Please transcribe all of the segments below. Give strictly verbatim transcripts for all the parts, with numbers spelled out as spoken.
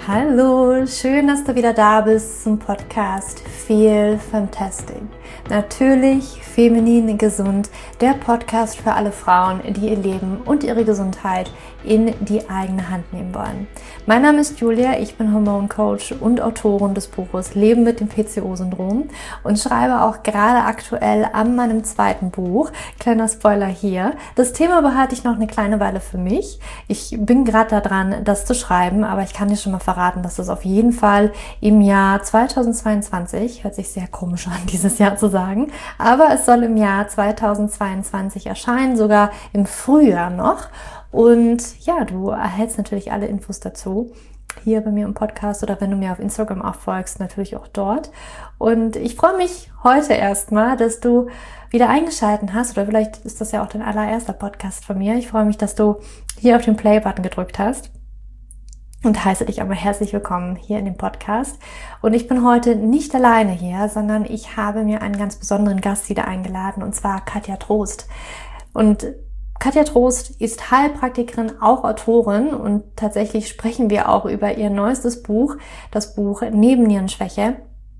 Hallo, schön, dass du wieder da bist zum Podcast Feel Fantastic. Natürlich feminin gesund, der Podcast für alle Frauen, die ihr Leben und ihre Gesundheit in die eigene Hand nehmen wollen. Mein Name ist Julia, ich bin Hormoncoach und Autorin des Buches Leben mit dem P C O-Syndrom und schreibe auch gerade aktuell an meinem zweiten Buch. Kleiner Spoiler hier. Das Thema behalte ich noch eine kleine Weile für mich. Ich bin gerade da dran, das zu schreiben, aber ich kann dir schon mal verraten, dass das auf jeden Fall im Jahr zweitausendzweiundzwanzig, hört sich sehr komisch an, dieses Jahr zu sagen, aber es soll im Jahr zweitausendzweiundzwanzig erscheinen, sogar im Frühjahr noch. Und ja, du erhältst natürlich alle Infos dazu hier bei mir im Podcast oder wenn du mir auf Instagram auch folgst, natürlich auch dort. Und ich freue mich heute erstmal, dass du wieder eingeschaltet hast oder vielleicht ist das ja auch dein allererster Podcast von mir. Ich freue mich, dass du hier auf den Play-Button gedrückt hast und heiße dich einmal herzlich willkommen hier in dem Podcast. Und ich bin heute nicht alleine hier, sondern ich habe mir einen ganz besonderen Gast wieder eingeladen und zwar Katja Trost. Und Katja Trost ist Heilpraktikerin, auch Autorin und tatsächlich sprechen wir auch über ihr neuestes Buch, das Buch Nebennierenschwäche.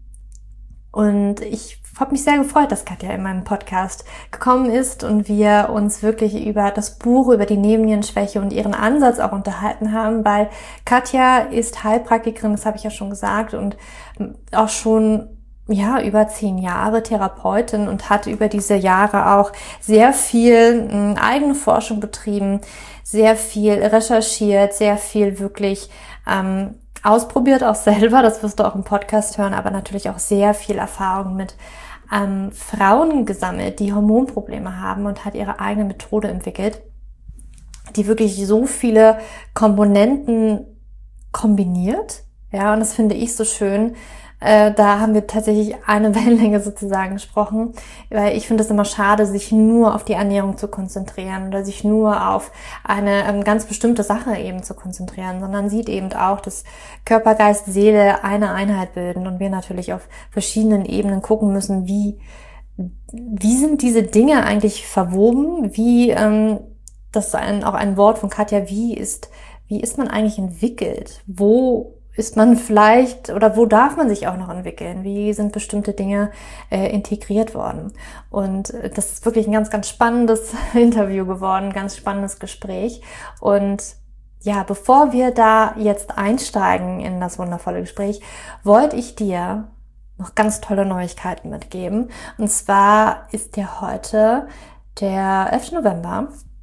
Und ich habe mich sehr gefreut, dass Katja in meinen Podcast gekommen ist und wir uns wirklich über das Buch, über die Nebennierenschwäche und ihren Ansatz auch unterhalten haben, weil Katja ist Heilpraktikerin, das habe ich ja schon gesagt, und auch schon ja, über zehn Jahre Therapeutin und hat über diese Jahre auch sehr viel äh, eigene Forschung betrieben, sehr viel recherchiert, sehr viel wirklich ähm, ausprobiert auch selber, das wirst du auch im Podcast hören, aber natürlich auch sehr viel Erfahrung mit ähm, Frauen gesammelt, die Hormonprobleme haben und hat ihre eigene Methode entwickelt, die wirklich so viele Komponenten kombiniert. Ja, und das finde ich so schön. Äh, da haben wir tatsächlich eine Wellenlänge sozusagen gesprochen, weil ich finde es immer schade, sich nur auf die Ernährung zu konzentrieren oder sich nur auf eine ähm, ganz bestimmte Sache eben zu konzentrieren, sondern sieht eben auch, dass Körper, Geist, Seele eine Einheit bilden und wir natürlich auf verschiedenen Ebenen gucken müssen, wie wie sind diese Dinge eigentlich verwoben, wie ähm, das ist ein, auch ein Wort von Katja, wie ist wie ist man eigentlich entwickelt, wo ist man vielleicht oder wo darf man sich auch noch entwickeln? Wie sind bestimmte Dinge äh, integriert worden? Und äh, das ist wirklich ein ganz, ganz spannendes Interview geworden, ein ganz spannendes Gespräch. Und ja, bevor wir da jetzt einsteigen in das wundervolle Gespräch, wollte ich dir noch ganz tolle Neuigkeiten mitgeben. Und zwar ist ja heute der elfte November.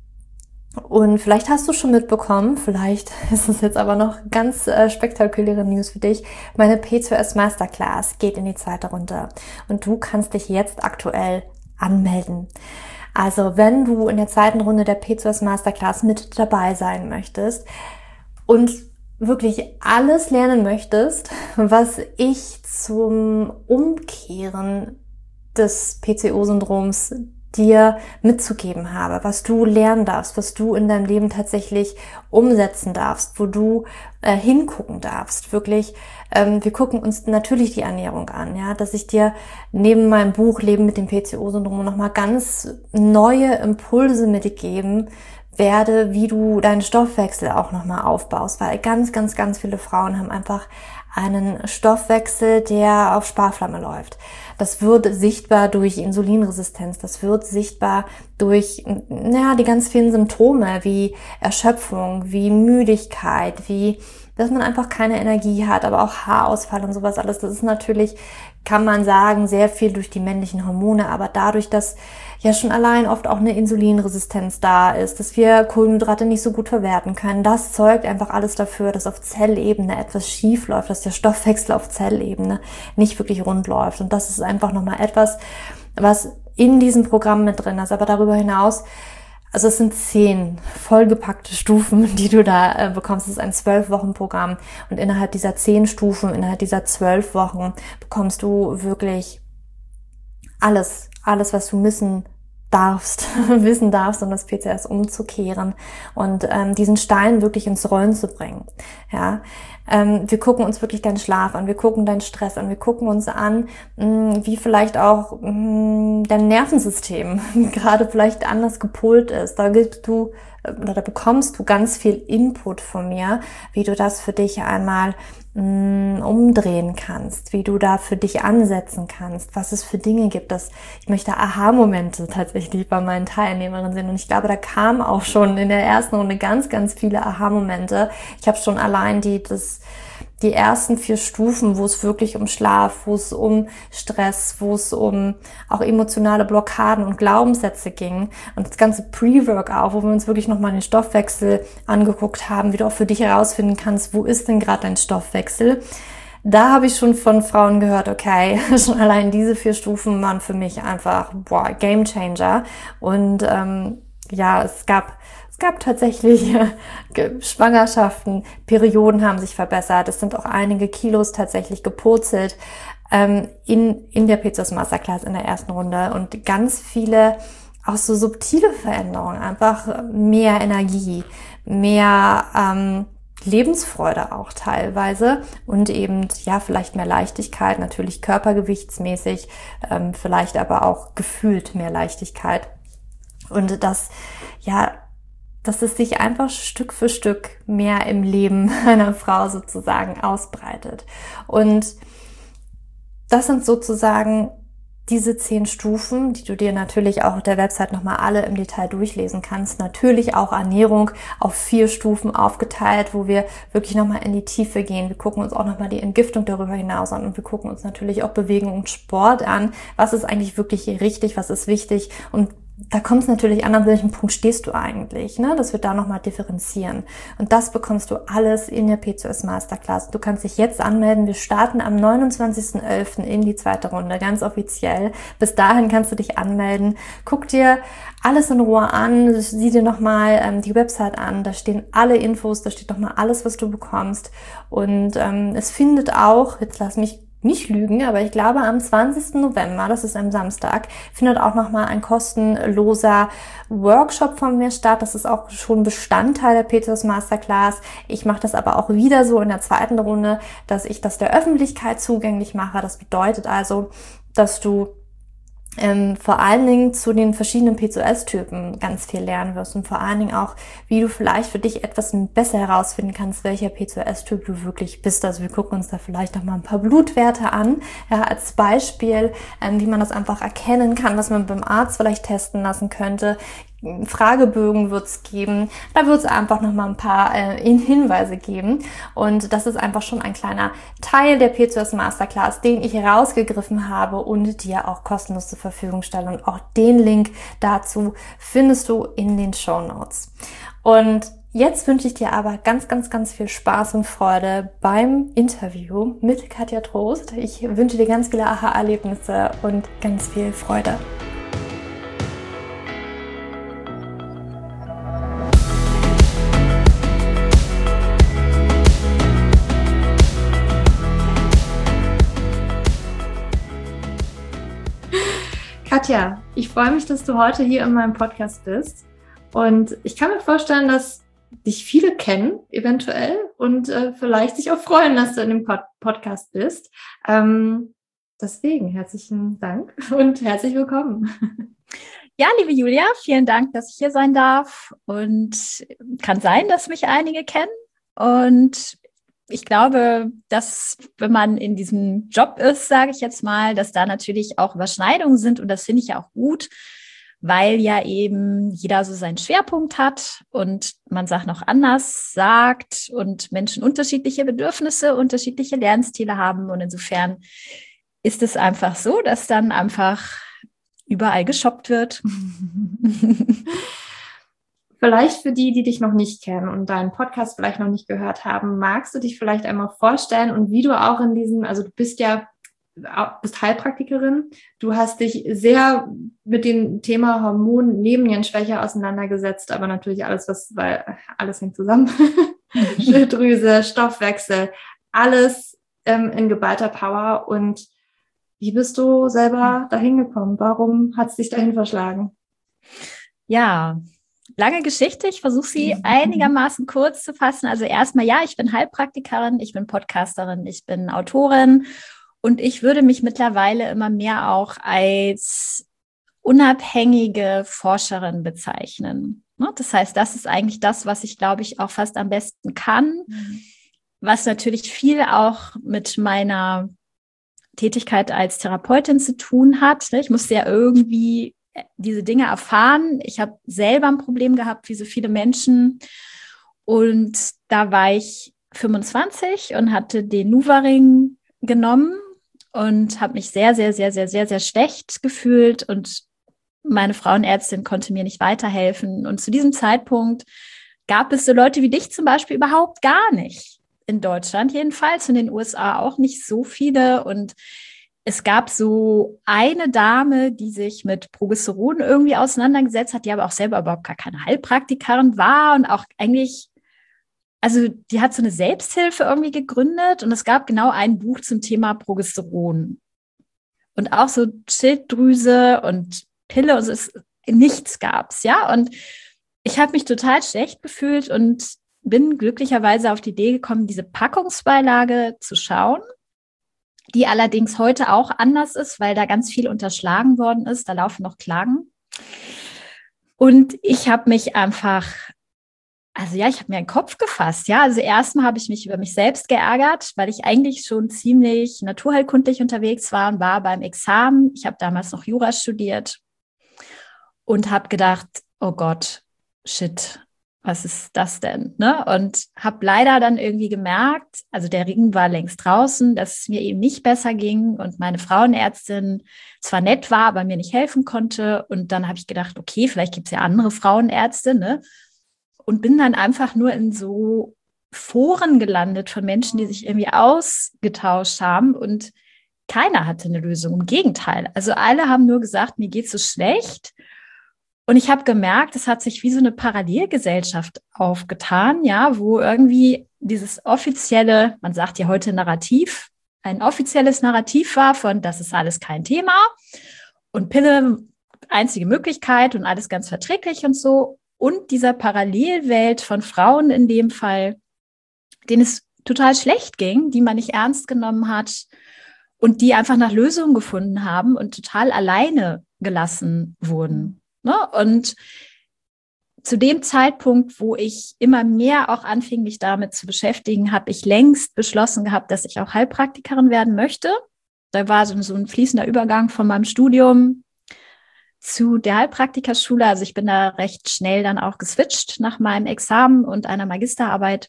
Und vielleicht hast du schon mitbekommen, vielleicht ist es jetzt aber noch ganz äh, spektakuläre News für dich. Meine P C O S Masterclass geht in die zweite Runde und du kannst dich jetzt aktuell anmelden. Also wenn du in der zweiten Runde der P C O S Masterclass mit dabei sein möchtest und wirklich alles lernen möchtest, was ich zum Umkehren des P C O-Syndroms dir mitzugeben habe, was du lernen darfst, was du in deinem Leben tatsächlich umsetzen darfst, wo du äh, hingucken darfst. Wirklich, ähm, wir gucken uns natürlich die Ernährung an, ja, dass ich dir neben meinem Buch Leben mit dem P C O-Syndrom nochmal ganz neue Impulse mitgeben werde, wie du deinen Stoffwechsel auch nochmal aufbaust, weil ganz, ganz, ganz viele Frauen haben einfach einen Stoffwechsel, der auf Sparflamme läuft. Das wird sichtbar durch Insulinresistenz, das wird sichtbar durch ja, die ganz vielen Symptome wie Erschöpfung, wie Müdigkeit, wie dass man einfach keine Energie hat, aber auch Haarausfall und sowas alles. Das ist natürlich, kann man sagen, sehr viel durch die männlichen Hormone, aber dadurch, dass ja schon allein oft auch eine Insulinresistenz da ist, dass wir Kohlenhydrate nicht so gut verwerten können, das zeugt einfach alles dafür, dass auf Zellebene etwas schief läuft, dass der Stoffwechsel auf Zellebene nicht wirklich rund läuft. Und das ist einfach nochmal etwas, was in diesem Programm mit drin ist. Aber darüber hinaus, also es sind zehn vollgepackte Stufen, die du da äh, bekommst. Es ist ein zwölf Wochen Programm und innerhalb dieser zehn Stufen, innerhalb dieser zwölf Wochen bekommst du wirklich alles, alles, was du wissen darfst, wissen darfst, um das P C O S umzukehren und ähm, diesen Stein wirklich ins Rollen zu bringen. Ja, ähm, wir gucken uns wirklich deinen Schlaf an, wir gucken deinen Stress an, wir gucken uns an, mh, wie vielleicht auch mh, dein Nervensystem gerade vielleicht anders gepolt ist. Da gibst du oder da bekommst du ganz viel Input von mir, wie du das für dich einmal mh, umdrehen kannst, wie du da für dich ansetzen kannst, was es für Dinge gibt. Dass ich möchte Aha-Momente tatsächlich bei meinen Teilnehmerinnen sehen. Und ich glaube, da kamen auch schon in der ersten Runde ganz, ganz viele Aha-Momente. Ich habe schon allein die, das die ersten vier Stufen, wo es wirklich um Schlaf, wo es um Stress, wo es um auch emotionale Blockaden und Glaubenssätze ging und das ganze Pre-Work auch, wo wir uns wirklich nochmal den Stoffwechsel angeguckt haben, wie du auch für dich herausfinden kannst, wo ist denn gerade dein Stoffwechsel. Da habe ich schon von Frauen gehört, okay, schon allein diese vier Stufen waren für mich einfach, boah, Game Changer. Und ähm, ja, es gab Es gab tatsächlich äh, Schwangerschaften, Perioden haben sich verbessert, es sind auch einige Kilos tatsächlich gepurzelt ähm, in in der P C O S Masterclass in der ersten Runde und ganz viele auch so subtile Veränderungen, einfach mehr Energie, mehr ähm, Lebensfreude auch teilweise und eben, ja, vielleicht mehr Leichtigkeit, natürlich körpergewichtsmäßig, ähm, vielleicht aber auch gefühlt mehr Leichtigkeit und das, ja, dass es sich einfach Stück für Stück mehr im Leben einer Frau sozusagen ausbreitet. Und das sind sozusagen diese zehn Stufen, die du dir natürlich auch auf der Website nochmal alle im Detail durchlesen kannst. Natürlich auch Ernährung auf vier Stufen aufgeteilt, wo wir wirklich nochmal in die Tiefe gehen. Wir gucken uns auch nochmal die Entgiftung darüber hinaus an und wir gucken uns natürlich auch Bewegung und Sport an. Was ist eigentlich wirklich richtig, was ist wichtig und da kommt es natürlich an, an welchem Punkt stehst du eigentlich, ne? Dass wir da nochmal differenzieren. Und das bekommst du alles in der P C O S Masterclass. Du kannst dich jetzt anmelden. Wir starten am neunundzwanzigsten elften in die zweite Runde, ganz offiziell. Bis dahin kannst du dich anmelden. Guck dir alles in Ruhe an. Sieh dir nochmal ähm, die Website an. Da stehen alle Infos, da steht nochmal alles, was du bekommst. Und ähm, es findet auch, jetzt lass mich nicht lügen, aber ich glaube am zwanzigsten November, das ist am Samstag, findet auch nochmal ein kostenloser Workshop von mir statt. Das ist auch schon Bestandteil der P C O S Masterclass. Ich mache das aber auch wieder so in der zweiten Runde, dass ich das der Öffentlichkeit zugänglich mache. Das bedeutet also, dass du Ähm, vor allen Dingen zu den verschiedenen P C O S-Typen ganz viel lernen wirst und vor allen Dingen auch, wie du vielleicht für dich etwas besser herausfinden kannst, welcher P C O S-Typ du wirklich bist. Also wir gucken uns da vielleicht noch mal ein paar Blutwerte an, ja, als Beispiel, ähm, wie man das einfach erkennen kann, was man beim Arzt vielleicht testen lassen könnte. Fragebögen wird es geben, da wird es einfach noch mal ein paar äh, Hinweise geben und das ist einfach schon ein kleiner Teil der P C O S Masterclass, den ich herausgegriffen habe und dir auch kostenlos zur Verfügung stelle und auch den Link dazu findest du in den Shownotes. Und jetzt wünsche ich dir aber ganz, ganz, ganz viel Spaß und Freude beim Interview mit Katja Trost. Ich wünsche dir ganz viele Aha-Erlebnisse und ganz viel Freude. Katja, ich freue mich, dass du heute hier in meinem Podcast bist und ich kann mir vorstellen, dass dich viele kennen, eventuell, und äh, vielleicht sich auch freuen, dass du in dem Pod- Podcast bist. Ähm, deswegen herzlichen Dank und herzlich willkommen. Ja, liebe Julia, vielen Dank, dass ich hier sein darf und kann sein, dass mich einige kennen und ich glaube, dass wenn man in diesem Job ist, sage ich jetzt mal, dass da natürlich auch Überschneidungen sind und das finde ich ja auch gut, weil ja eben jeder so seinen Schwerpunkt hat und man Sachen noch anders sagt und Menschen unterschiedliche Bedürfnisse, unterschiedliche Lernstile haben und insofern ist es einfach so, dass dann einfach überall geshoppt wird. Vielleicht für die, die dich noch nicht kennen und deinen Podcast vielleicht noch nicht gehört haben, magst du dich vielleicht einmal vorstellen und wie du auch in diesem, also du bist ja, bist Heilpraktikerin, du hast dich sehr mit dem Thema Hormon Nebennierenschwäche auseinandergesetzt, aber natürlich alles, was, weil alles hängt zusammen, Schilddrüse, Stoffwechsel, alles ähm, in geballter Power. Und wie bist du selber dahin gekommen? Warum hat es dich dahin verschlagen? Ja, lange Geschichte. Ich versuche sie einigermaßen kurz zu fassen. Also erstmal, ja, ich bin Heilpraktikerin, ich bin Podcasterin, ich bin Autorin und ich würde mich mittlerweile immer mehr auch als unabhängige Forscherin bezeichnen. Das heißt, das ist eigentlich das, was ich, glaube ich, auch fast am besten kann, mhm. was natürlich viel auch mit meiner Tätigkeit als Therapeutin zu tun hat. Ich musste ja irgendwie diese Dinge erfahren. Ich habe selber ein Problem gehabt, wie so viele Menschen. Und da war ich fünfundzwanzig und hatte den NuvaRing genommen und habe mich sehr, sehr, sehr, sehr, sehr, sehr schlecht gefühlt. Und meine Frauenärztin konnte mir nicht weiterhelfen. Und zu diesem Zeitpunkt gab es so Leute wie dich zum Beispiel überhaupt gar nicht. In Deutschland jedenfalls, in den U S A auch nicht so viele. Und es gab so eine Dame, die sich mit Progesteron irgendwie auseinandergesetzt hat, die aber auch selber überhaupt gar keine Heilpraktikerin war und auch eigentlich, also die hat so eine Selbsthilfe irgendwie gegründet und es gab genau ein Buch zum Thema Progesteron. Und auch so Schilddrüse und Pille und so, es, nichts gab's, ja. Und ich habe mich total schlecht gefühlt und bin glücklicherweise auf die Idee gekommen, diese Packungsbeilage zu schauen, die allerdings heute auch anders ist, weil da ganz viel unterschlagen worden ist. Da laufen noch Klagen. Und ich habe mich einfach, also ja, ich habe mir einen Kopf gefasst. Ja, also erstmal habe ich mich über mich selbst geärgert, weil ich eigentlich schon ziemlich naturheilkundlich unterwegs war und war beim Examen. Ich habe damals noch Jura studiert und habe gedacht, oh Gott, shit, was ist das denn? Ne? Und habe leider dann irgendwie gemerkt, also der Ring war längst draußen, dass es mir eben nicht besser ging und meine Frauenärztin zwar nett war, aber mir nicht helfen konnte. Und dann habe ich gedacht, okay, vielleicht gibt es ja andere Frauenärzte, ne? Und bin dann einfach nur in so Foren gelandet von Menschen, die sich irgendwie ausgetauscht haben und keiner hatte eine Lösung. Im Gegenteil. Also alle haben nur gesagt, mir geht's so schlecht. Und ich habe gemerkt, es hat sich wie so eine Parallelgesellschaft aufgetan, ja, wo irgendwie dieses offizielle, man sagt ja heute Narrativ, ein offizielles Narrativ war von, das ist alles kein Thema und Pille einzige Möglichkeit und alles ganz verträglich und so. Und dieser Parallelwelt von Frauen in dem Fall, denen es total schlecht ging, die man nicht ernst genommen hat und die einfach nach Lösungen gefunden haben und total alleine gelassen wurden. Ne? Und zu dem Zeitpunkt, wo ich immer mehr auch anfing, mich damit zu beschäftigen, habe ich längst beschlossen gehabt, dass ich auch Heilpraktikerin werden möchte. Da war so, so ein fließender Übergang von meinem Studium zu der Heilpraktikerschule. Also ich bin da recht schnell dann auch geswitcht nach meinem Examen und einer Magisterarbeit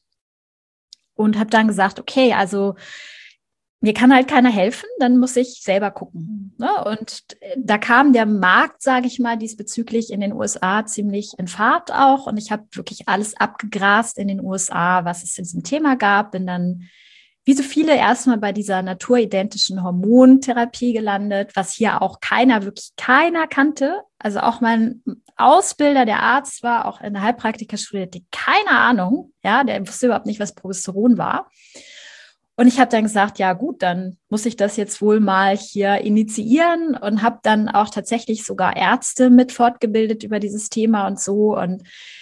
und habe dann gesagt, okay, also mir kann halt keiner helfen, dann muss ich selber gucken. Ne? Und da kam der Markt, sage ich mal, diesbezüglich in den U S A ziemlich in Fahrt auch. Und ich habe wirklich alles abgegrast in den U S A, was es in diesem Thema gab. Bin dann, wie so viele, erstmal bei dieser naturidentischen Hormontherapie gelandet, was hier auch keiner, wirklich keiner kannte. Also auch mein Ausbilder, der Arzt war, auch in der Heilpraktikerschule, hatte keine Ahnung. Ja, der wusste überhaupt nicht, was Progesteron war. Und ich habe dann gesagt, ja gut, dann muss ich das jetzt wohl mal hier initiieren und habe dann auch tatsächlich sogar Ärzte mit fortgebildet über dieses Thema und so. Und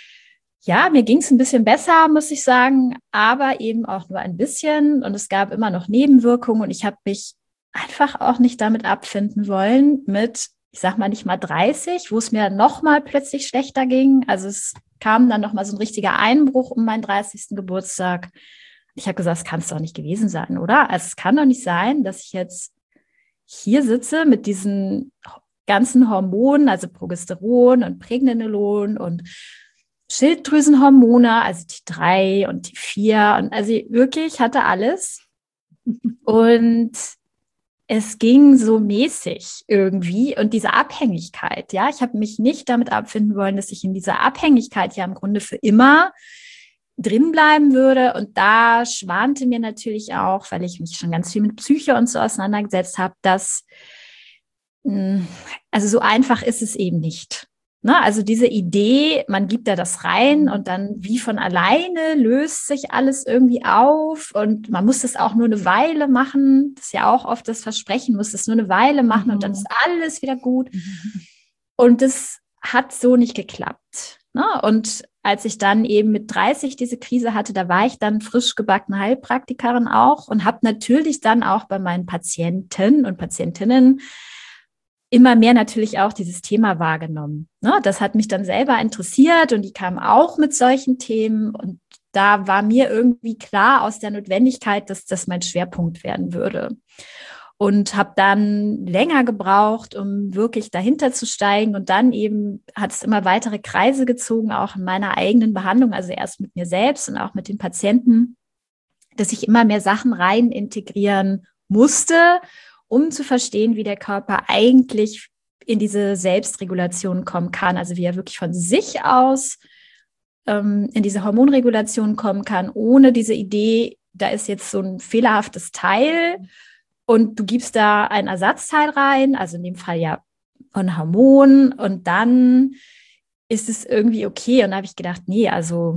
ja, mir ging es ein bisschen besser, muss ich sagen, aber eben auch nur ein bisschen. Und es gab immer noch Nebenwirkungen und ich habe mich einfach auch nicht damit abfinden wollen mit, ich sag mal nicht mal dreißig, wo es mir noch mal plötzlich schlechter ging. Also es kam dann noch mal so ein richtiger Einbruch um meinen dreißigsten Geburtstag. Ich habe gesagt, es kann es doch nicht gewesen sein, oder? Also es kann doch nicht sein, dass ich jetzt hier sitze mit diesen ganzen Hormonen, also Progesteron und Pregnenolon und Schilddrüsenhormone, also T drei und T vier. Und also wirklich hatte alles. Und es ging so mäßig irgendwie. Und diese Abhängigkeit, ja, ich habe mich nicht damit abfinden wollen, dass ich in dieser Abhängigkeit ja im Grunde für immer drin bleiben würde. Und da schwante mir natürlich auch, weil ich mich schon ganz viel mit Psyche und so auseinandergesetzt habe, dass, also so einfach ist es eben nicht. Ne? Also diese Idee, man gibt da das rein und dann wie von alleine löst sich alles irgendwie auf und man muss das auch nur eine Weile machen. Das ist ja auch oft das Versprechen, muss das nur eine Weile machen mhm. und dann ist alles wieder gut. Mhm. Und das hat so nicht geklappt. Ne? Und als ich dann eben mit dreißig diese Krise hatte, da war ich dann frisch gebackene Heilpraktikerin auch und habe natürlich dann auch bei meinen Patienten und Patientinnen immer mehr natürlich auch dieses Thema wahrgenommen. Ne? Das hat mich dann selber interessiert und die kamen auch mit solchen Themen und da war mir irgendwie klar aus der Notwendigkeit, dass das mein Schwerpunkt werden würde. Und habe dann länger gebraucht, um wirklich dahinter zu steigen. Und dann eben hat es immer weitere Kreise gezogen, auch in meiner eigenen Behandlung, also erst mit mir selbst und auch mit den Patienten, dass ich immer mehr Sachen rein integrieren musste, um zu verstehen, wie der Körper eigentlich in diese Selbstregulation kommen kann. Also wie er wirklich von sich aus ähm, in diese Hormonregulation kommen kann, ohne diese Idee, da ist jetzt so ein fehlerhaftes Teil und du gibst da ein Ersatzteil rein, also in dem Fall ja ein Hormon und dann ist es irgendwie okay. Und da habe ich gedacht, nee, also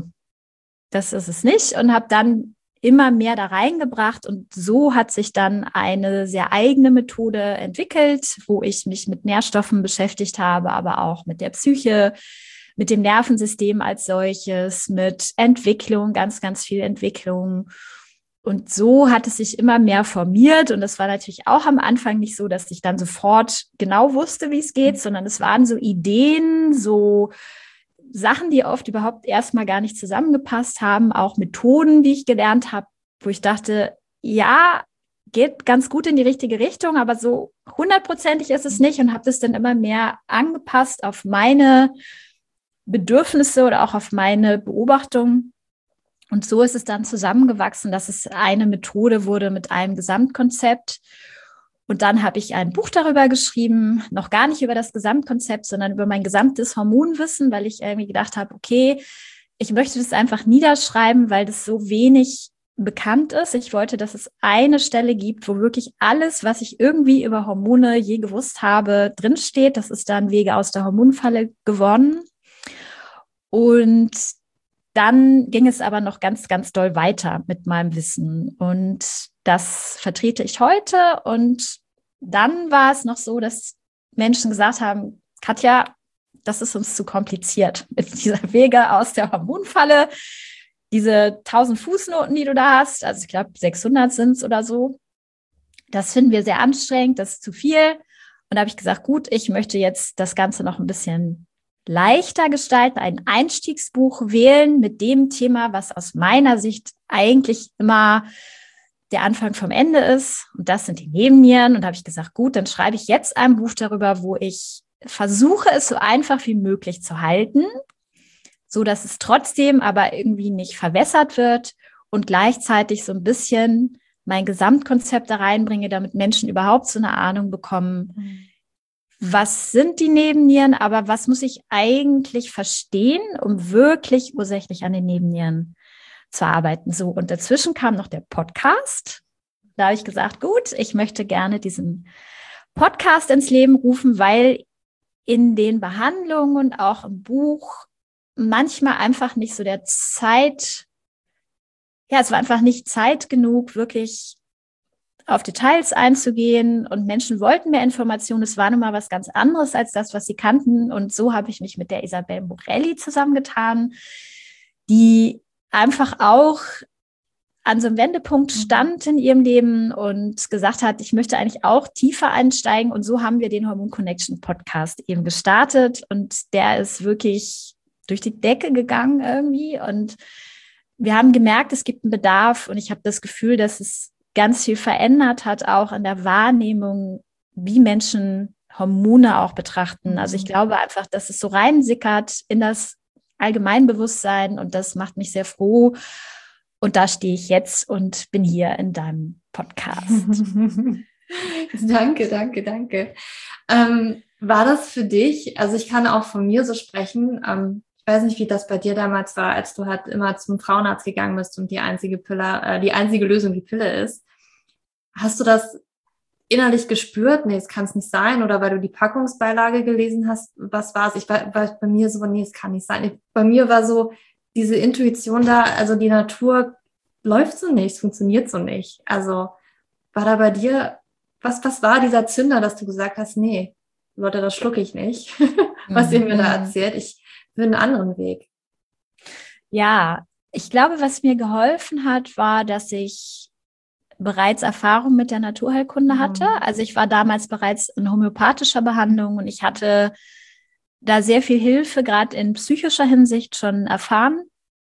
das ist es nicht und habe dann immer mehr da reingebracht und so hat sich dann eine sehr eigene Methode entwickelt, wo ich mich mit Nährstoffen beschäftigt habe, aber auch mit der Psyche, mit dem Nervensystem als solches, mit Entwicklung, ganz, ganz viel Entwicklung. Und so hat es sich immer mehr formiert und das war natürlich auch am Anfang nicht so, dass ich dann sofort genau wusste, wie es geht, sondern es waren so Ideen, so Sachen, die oft überhaupt erstmal gar nicht zusammengepasst haben, auch Methoden, die ich gelernt habe, wo ich dachte, ja, geht ganz gut in die richtige Richtung, aber so hundertprozentig ist es nicht und habe das dann immer mehr angepasst auf meine Bedürfnisse oder auch auf meine Beobachtung. Und so ist es dann zusammengewachsen, dass es eine Methode wurde mit einem Gesamtkonzept. Und dann habe ich ein Buch darüber geschrieben, noch gar nicht über das Gesamtkonzept, sondern über mein gesamtes Hormonwissen, weil ich irgendwie gedacht habe, okay, ich möchte das einfach niederschreiben, weil das so wenig bekannt ist. Ich wollte, dass es eine Stelle gibt, wo wirklich alles, was ich irgendwie über Hormone je gewusst habe, drinsteht. Das ist dann Wege aus der Hormonfalle geworden. Und dann ging es aber noch ganz, ganz doll weiter mit meinem Wissen und das vertrete ich heute. Und dann war es noch so, dass Menschen gesagt haben, Katja, das ist uns zu kompliziert mit dieser Wege aus der Hormonfalle. Diese tausend Fußnoten, die du da hast, also ich glaube sechshundert sind es oder so, das finden wir sehr anstrengend, das ist zu viel. Und da habe ich gesagt, gut, ich möchte jetzt das Ganze noch ein bisschen leichter gestalten, ein Einstiegsbuch wählen mit dem Thema, was aus meiner Sicht eigentlich immer der Anfang vom Ende ist. Und das sind die Nebennieren. Und da habe ich gesagt, gut, dann schreibe ich jetzt ein Buch darüber, wo ich versuche, es so einfach wie möglich zu halten, so dass es trotzdem aber irgendwie nicht verwässert wird und gleichzeitig so ein bisschen mein Gesamtkonzept da reinbringe, damit Menschen überhaupt so eine Ahnung bekommen, mhm. Was sind die Nebennieren, aber was muss ich eigentlich verstehen, um wirklich ursächlich an den Nebennieren zu arbeiten? So, und dazwischen kam noch der Podcast. Da habe ich gesagt, gut, ich möchte gerne diesen Podcast ins Leben rufen, weil in den Behandlungen und auch im Buch manchmal einfach nicht so der Zeit, ja, es war einfach nicht Zeit genug, wirklich auf Details einzugehen und Menschen wollten mehr Informationen. Es war nun mal was ganz anderes als das, was sie kannten. Und so habe ich mich mit der Isabel Morelli zusammengetan, die einfach auch an so einem Wendepunkt stand in ihrem Leben und gesagt hat, ich möchte eigentlich auch tiefer einsteigen. Und so haben wir den Hormon Connection Podcast eben gestartet und der ist wirklich durch die Decke gegangen irgendwie. Und wir haben gemerkt, es gibt einen Bedarf und ich habe das Gefühl, dass es ganz viel verändert hat, auch in der Wahrnehmung, wie Menschen Hormone auch betrachten. Also ich glaube einfach, dass es so reinsickert in das Allgemeinbewusstsein und das macht mich sehr froh. Und da stehe ich jetzt und bin hier in deinem Podcast. Danke, danke, danke. Ähm, war das für dich, also ich kann auch von mir so sprechen, ähm, ich weiß nicht, wie das bei dir damals war, als du halt immer zum Frauenarzt gegangen bist und die einzige Pille, äh, die einzige Lösung die Pille ist. Hast du das innerlich gespürt? Nee, es kann es nicht sein. Oder weil du die Packungsbeilage gelesen hast, was war es? Ich war, war bei mir so, nee, es kann nicht sein. Ich, bei mir war so diese Intuition da, also die Natur läuft so nicht, es funktioniert so nicht. Also war da bei dir, was, was war dieser Zünder, dass du gesagt hast, nee, Leute, das schlucke ich nicht? was ihr mir da erzählt. Ich will einen anderen Weg. Ja, ich glaube, was mir geholfen hat, war, dass ich bereits Erfahrung mit der Naturheilkunde hatte. Mhm. Also ich war damals bereits in homöopathischer Behandlung und ich hatte da sehr viel Hilfe, gerade in psychischer Hinsicht schon erfahren.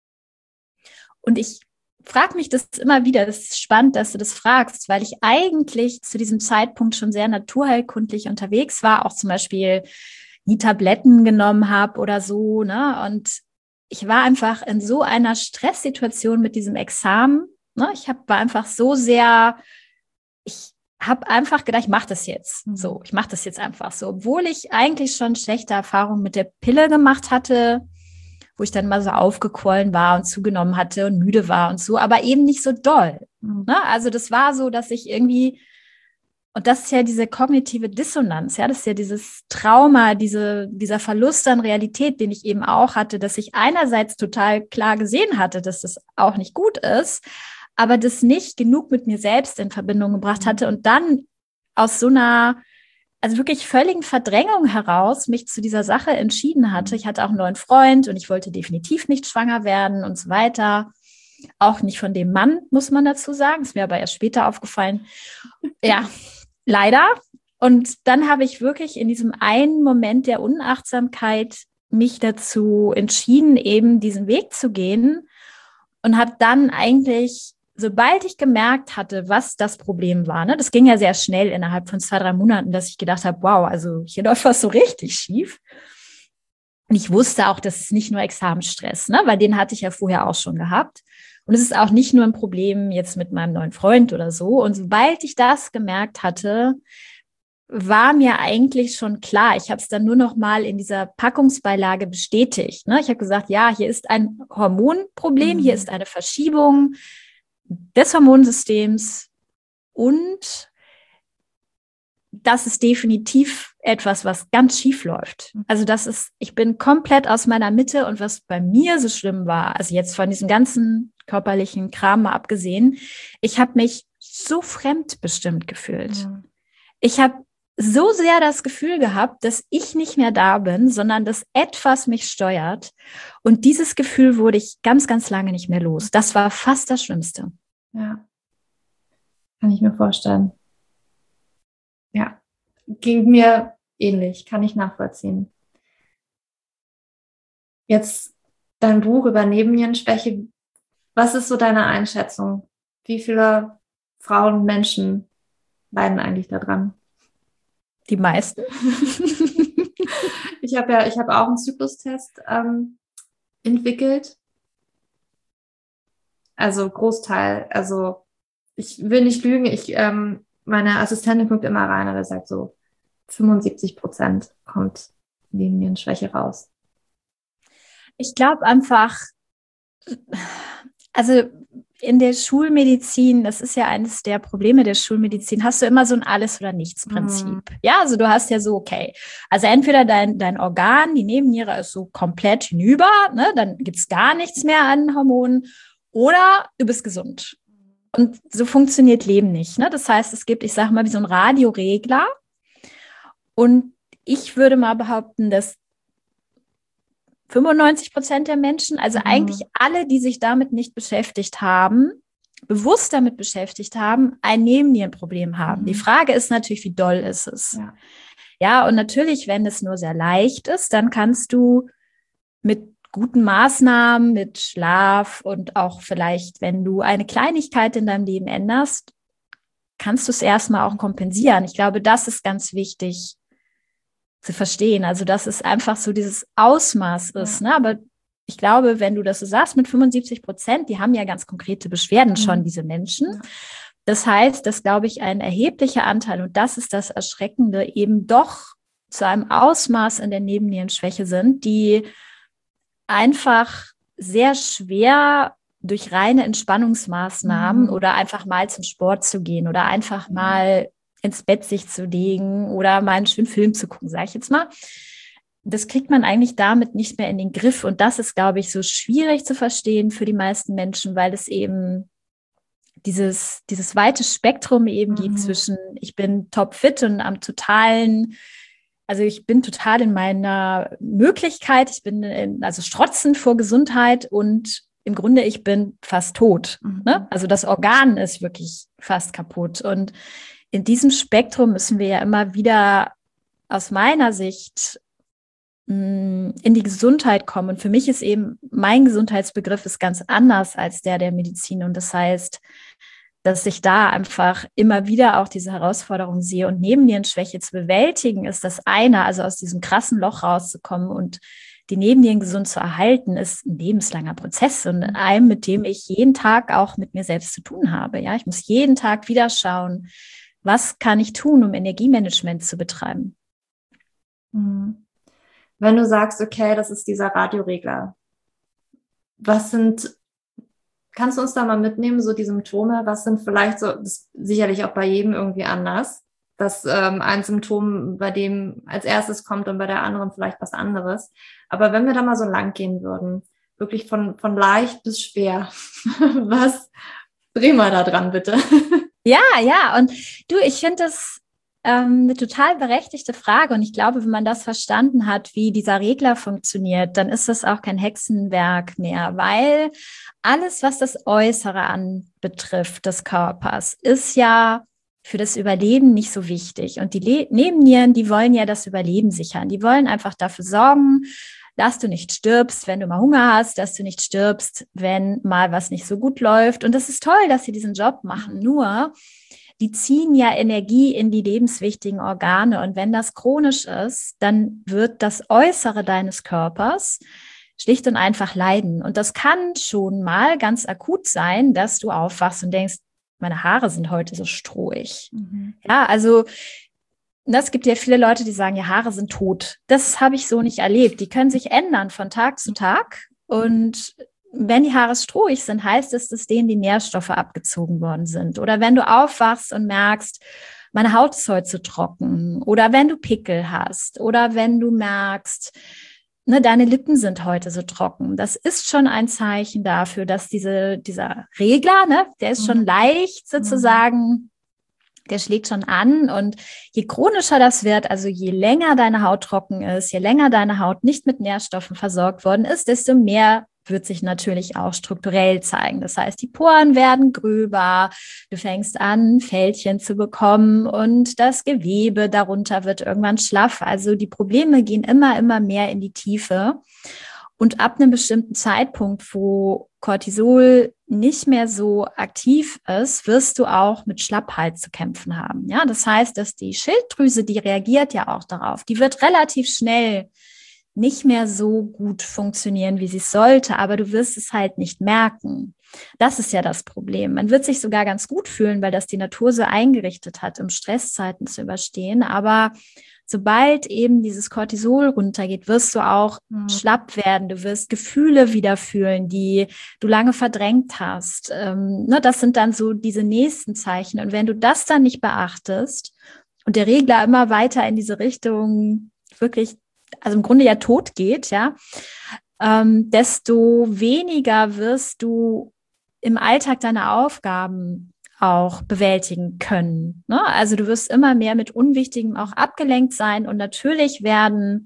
Und ich frage mich das immer wieder, das ist spannend, dass du das fragst, weil ich eigentlich zu diesem Zeitpunkt schon sehr naturheilkundlich unterwegs war, auch zum Beispiel nie Tabletten genommen habe oder so, ne? Und ich war einfach in so einer Stresssituation mit diesem Examen, ne? Ich hab, war einfach so sehr, ich habe einfach gedacht, ich mache das jetzt. Mhm. So, ich mache das jetzt einfach so, obwohl ich eigentlich schon schlechte Erfahrungen mit der Pille gemacht hatte, wo ich dann mal so aufgequollen war und zugenommen hatte und müde war und so, aber eben nicht so doll. Mhm. Ne? Also das war so, dass ich irgendwie, und das ist ja diese kognitive Dissonanz, ja, das ist ja dieses Trauma, diese, dieser Verlust an Realität, den ich eben auch hatte, dass ich einerseits total klar gesehen hatte, dass das auch nicht gut ist, aber das nicht genug mit mir selbst in Verbindung gebracht hatte und dann aus so einer, also wirklich völligen Verdrängung heraus mich zu dieser Sache entschieden hatte. Ich hatte auch einen neuen Freund und ich wollte definitiv nicht schwanger werden und so weiter. Auch nicht von dem Mann, muss man dazu sagen. Ist mir aber erst später aufgefallen. Ja, leider. Und dann habe ich wirklich in diesem einen Moment der Unachtsamkeit mich dazu entschieden, eben diesen Weg zu gehen und habe dann eigentlich, sobald ich gemerkt hatte, was das Problem war, ne, das ging ja sehr schnell innerhalb von zwei, drei Monaten, dass ich gedacht habe, wow, also hier läuft was so richtig schief. Und ich wusste auch, das ist nicht nur Examensstress, ne, weil den hatte ich ja vorher auch schon gehabt. Und es ist auch nicht nur ein Problem jetzt mit meinem neuen Freund oder so. Und sobald ich das gemerkt hatte, war mir eigentlich schon klar. Ich habe es dann nur noch mal in dieser Packungsbeilage bestätigt. Ne? Ich habe gesagt, ja, hier ist ein Hormonproblem, mhm. hier ist eine Verschiebung des Hormonsystems und das ist definitiv etwas, was ganz schief läuft. Also das ist, ich bin komplett aus meiner Mitte und was bei mir so schlimm war, also jetzt von diesem ganzen körperlichen Kram mal abgesehen, ich habe mich so fremdbestimmt gefühlt. Mhm. Ich habe so sehr das Gefühl gehabt, dass ich nicht mehr da bin, sondern dass etwas mich steuert. Und dieses Gefühl wurde ich ganz, ganz lange nicht mehr los. Das war fast das Schlimmste. Ja, kann ich mir vorstellen. Ja, ging mir ähnlich, kann ich nachvollziehen. Jetzt dein Buch über Nebennierenschwäche. Was ist so deine Einschätzung? Wie viele Frauen und Menschen leiden eigentlich daran? Die meisten. ich habe ja, ich habe auch einen Zyklustest ähm, entwickelt. Also Großteil, also ich will nicht lügen, ich, ähm, meine Assistentin guckt immer rein, aber sagt so, fünfundsiebzig Prozent kommt Nebennierenschwäche raus. Ich glaube einfach, also in der Schulmedizin, das ist ja eines der Probleme der Schulmedizin, hast du immer so ein Alles-oder-Nichts-Prinzip. Mm. Ja, also du hast ja so, okay, also entweder dein, dein Organ, die Nebenniere ist so komplett hinüber, ne, dann gibt's gar nichts mehr an Hormonen, oder du bist gesund. Und so funktioniert Leben nicht. Ne? Das heißt, es gibt, ich sage mal, wie so ein Radioregler. Und ich würde mal behaupten, dass fünfundneunzig Prozent der Menschen, also mhm. eigentlich alle, die sich damit nicht beschäftigt haben, bewusst damit beschäftigt haben, ein Nebennierenproblem haben. Mhm. Die Frage ist natürlich, wie doll ist es? Ja. ja, und natürlich, wenn es nur sehr leicht ist, dann kannst du mit guten Maßnahmen, mit Schlaf und auch vielleicht, wenn du eine Kleinigkeit in deinem Leben änderst, kannst du es erstmal auch kompensieren. Ich glaube, das ist ganz wichtig zu verstehen. Also, dass es einfach so dieses Ausmaß ist. Ja. Ne? Aber ich glaube, wenn du das so sagst, mit fünfundsiebzig Prozent, die haben ja ganz konkrete Beschwerden mhm. schon, diese Menschen. Ja. Das heißt, dass, glaube ich, ein erheblicher Anteil, und das ist das Erschreckende, eben doch zu einem Ausmaß in der Nebennierenschwäche sind, die einfach sehr schwer durch reine Entspannungsmaßnahmen mhm. oder einfach mal zum Sport zu gehen oder einfach mhm. mal ins Bett sich zu legen oder mal einen schönen Film zu gucken, sage ich jetzt mal. Das kriegt man eigentlich damit nicht mehr in den Griff. Und das ist, glaube ich, so schwierig zu verstehen für die meisten Menschen, weil es eben dieses, dieses weite Spektrum eben mhm. gibt zwischen ich bin topfit und am totalen also ich bin total in meiner Möglichkeit, ich bin in, also strotzend vor Gesundheit und im Grunde, ich bin fast tot. Mhm. Ne? Also das Organ ist wirklich fast kaputt. Und in diesem Spektrum müssen wir ja immer wieder aus meiner Sicht mh, in die Gesundheit kommen. Und für mich ist eben, mein Gesundheitsbegriff ist ganz anders als der der Medizin. Und das heißt, dass ich da einfach immer wieder auch diese Herausforderung sehe. Und Nebennierenschwäche zu bewältigen, ist das eine, also aus diesem krassen Loch rauszukommen und die Nebennieren gesund zu erhalten, ist ein lebenslanger Prozess und einem, mit dem ich jeden Tag auch mit mir selbst zu tun habe. Ja, ich muss jeden Tag wieder schauen, was kann ich tun, um Energiemanagement zu betreiben. Wenn du sagst, okay, das ist dieser Radioregler, was sind, kannst du uns da mal mitnehmen, so die Symptome, was sind vielleicht so, das ist sicherlich auch bei jedem irgendwie anders, dass ähm, ein Symptom bei dem als erstes kommt und bei der anderen vielleicht was anderes. Aber wenn wir da mal so lang gehen würden, wirklich von, von leicht bis schwer, was dreh mal da dran, bitte. Ja, ja, und du, ich finde das ähm, eine total berechtigte Frage und ich glaube, wenn man das verstanden hat, wie dieser Regler funktioniert, dann ist das auch kein Hexenwerk mehr, weil alles, was das Äußere anbetrifft des Körpers, ist ja für das Überleben nicht so wichtig. Und die Le- Nebennieren, die wollen ja das Überleben sichern. Die wollen einfach dafür sorgen, dass du nicht stirbst, wenn du mal Hunger hast, dass du nicht stirbst, wenn mal was nicht so gut läuft. Und das ist toll, dass sie diesen Job machen. Nur, die ziehen ja Energie in die lebenswichtigen Organe. Und wenn das chronisch ist, dann wird das Äußere deines Körpers schlicht und einfach leiden. Und das kann schon mal ganz akut sein, dass du aufwachst und denkst, meine Haare sind heute so strohig. Mhm. Ja, also das gibt ja viele Leute, die sagen, ja, Haare sind tot. Das habe ich so nicht erlebt. Die können sich ändern von Tag zu Tag. Und wenn die Haare strohig sind, heißt es, dass denen die Nährstoffe abgezogen worden sind. Oder wenn du aufwachst und merkst, meine Haut ist heute zu trocken. Oder wenn du Pickel hast. Oder wenn du merkst, ne, deine Lippen sind heute so trocken. Das ist schon ein Zeichen dafür, dass diese, dieser Regler, ne, der ist schon leicht sozusagen, der schlägt schon an. Und je chronischer das wird, also je länger deine Haut trocken ist, je länger deine Haut nicht mit Nährstoffen versorgt worden ist, desto mehr wird sich natürlich auch strukturell zeigen. Das heißt, die Poren werden gröber, du fängst an, Fältchen zu bekommen und das Gewebe darunter wird irgendwann schlaff. Also die Probleme gehen immer, immer mehr in die Tiefe. Und ab einem bestimmten Zeitpunkt, wo Cortisol nicht mehr so aktiv ist, wirst du auch mit Schlappheit zu kämpfen haben. Ja, das heißt, dass die Schilddrüse, die reagiert ja auch darauf, die wird relativ schnell nicht mehr so gut funktionieren, wie sie es sollte, aber du wirst es halt nicht merken. Das ist ja das Problem. Man wird sich sogar ganz gut fühlen, weil das die Natur so eingerichtet hat, um Stresszeiten zu überstehen. Aber sobald eben dieses Cortisol runtergeht, wirst du auch mhm. schlapp werden. Du wirst Gefühle wieder fühlen, die du lange verdrängt hast. Ähm, ne, das sind dann so diese nächsten Zeichen. Und wenn du das dann nicht beachtest und der Regler immer weiter in diese Richtung wirklich, also im Grunde ja tot geht, ja, ähm, desto weniger wirst du im Alltag deine Aufgaben auch bewältigen können. Ne? Also du wirst immer mehr mit Unwichtigem auch abgelenkt sein und natürlich werden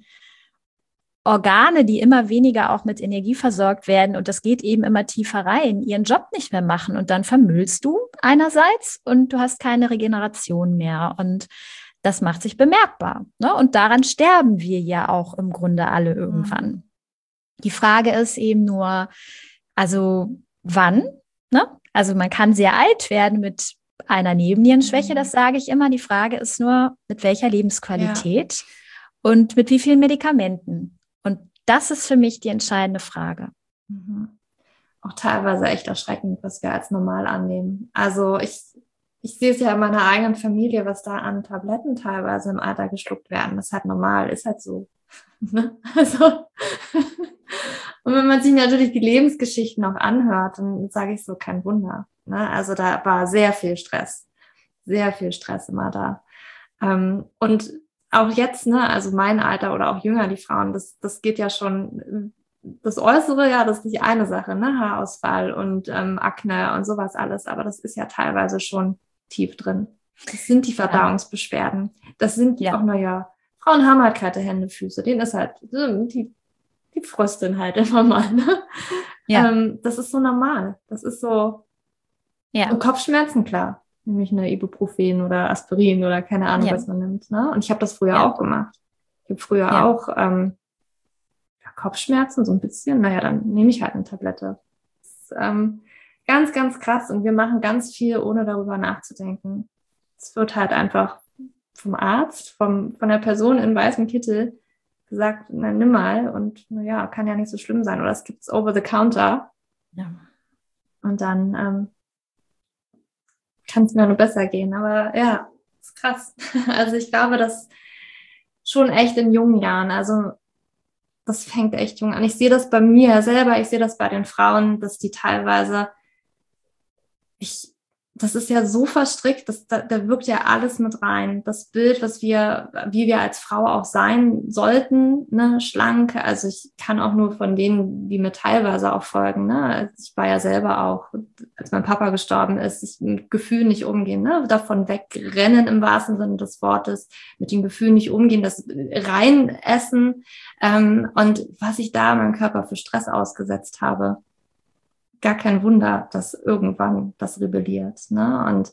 Organe, die immer weniger auch mit Energie versorgt werden und das geht eben immer tiefer rein, ihren Job nicht mehr machen und dann vermüllst du einerseits und du hast keine Regeneration mehr und das macht sich bemerkbar. Ne? Und daran sterben wir ja auch im Grunde alle irgendwann. Mhm. Die Frage ist eben nur, also wann? Ne? Also man kann sehr alt werden mit einer Nebennierenschwäche, das sage ich immer. Die Frage ist nur, mit welcher Lebensqualität ja. und mit wie vielen Medikamenten. Und das ist für mich die entscheidende Frage. Mhm. Auch teilweise echt erschreckend, was wir als normal annehmen. Also ich, ich sehe es ja in meiner eigenen Familie, was da an Tabletten teilweise im Alter geschluckt werden. Das ist halt normal, ist halt so. Also und wenn man sich natürlich die Lebensgeschichten auch anhört, dann sage ich so, kein Wunder. Ne? Also da war sehr viel Stress, sehr viel Stress immer da. Ähm, und auch jetzt, ne, also mein Alter oder auch jünger, die Frauen, das, das geht ja schon, das Äußere, ja, das ist nicht eine Sache, ne, Haarausfall und ähm, Akne und sowas alles, aber das ist ja teilweise schon tief drin. Das sind die Verdauungsbeschwerden. Das sind ja auch, naja, Frauen haben halt kalte Hände, Füße, denen ist halt, die, die frösteln halt immer mal. Ne? Ja. Ähm, das ist so normal. Das ist so, ja. Und Kopfschmerzen, klar. Nämlich eine Ibuprofen oder Aspirin oder keine Ahnung, ja. was man nimmt. Ne? Und ich habe das früher ja. auch gemacht. Ich habe früher ja. auch ähm, Kopfschmerzen, so ein bisschen. Naja, dann nehme ich halt eine Tablette. Das ist ähm, ganz, ganz krass. Und wir machen ganz viel, ohne darüber nachzudenken. Es wird halt einfach vom Arzt, vom, von der Person in weißem Kittel gesagt, na, nimm mal. Und naja, kann ja nicht so schlimm sein. Oder es gibt's over the counter. Ja. Und dann ähm, kann es mir nur besser gehen. Aber ja, ist krass. Also ich glaube, dass schon echt in jungen Jahren, also das fängt echt jung an. Ich sehe das bei mir selber, ich sehe das bei den Frauen, dass die teilweise, ich, das ist ja so verstrickt, dass, da, da wirkt ja alles mit rein. Das Bild, was wir, wie wir als Frau auch sein sollten, ne, schlank. Also ich kann auch nur von denen, die mir teilweise auch folgen, ne. Ich war ja selber auch, als mein Papa gestorben ist, ich mit Gefühlen nicht umgehen, ne, davon wegrennen im wahrsten Sinne des Wortes, mit den Gefühlen nicht umgehen, das rein essen, ähm, und was ich da meinem Körper für Stress ausgesetzt habe. Gar kein Wunder, dass irgendwann das rebelliert, ne? Und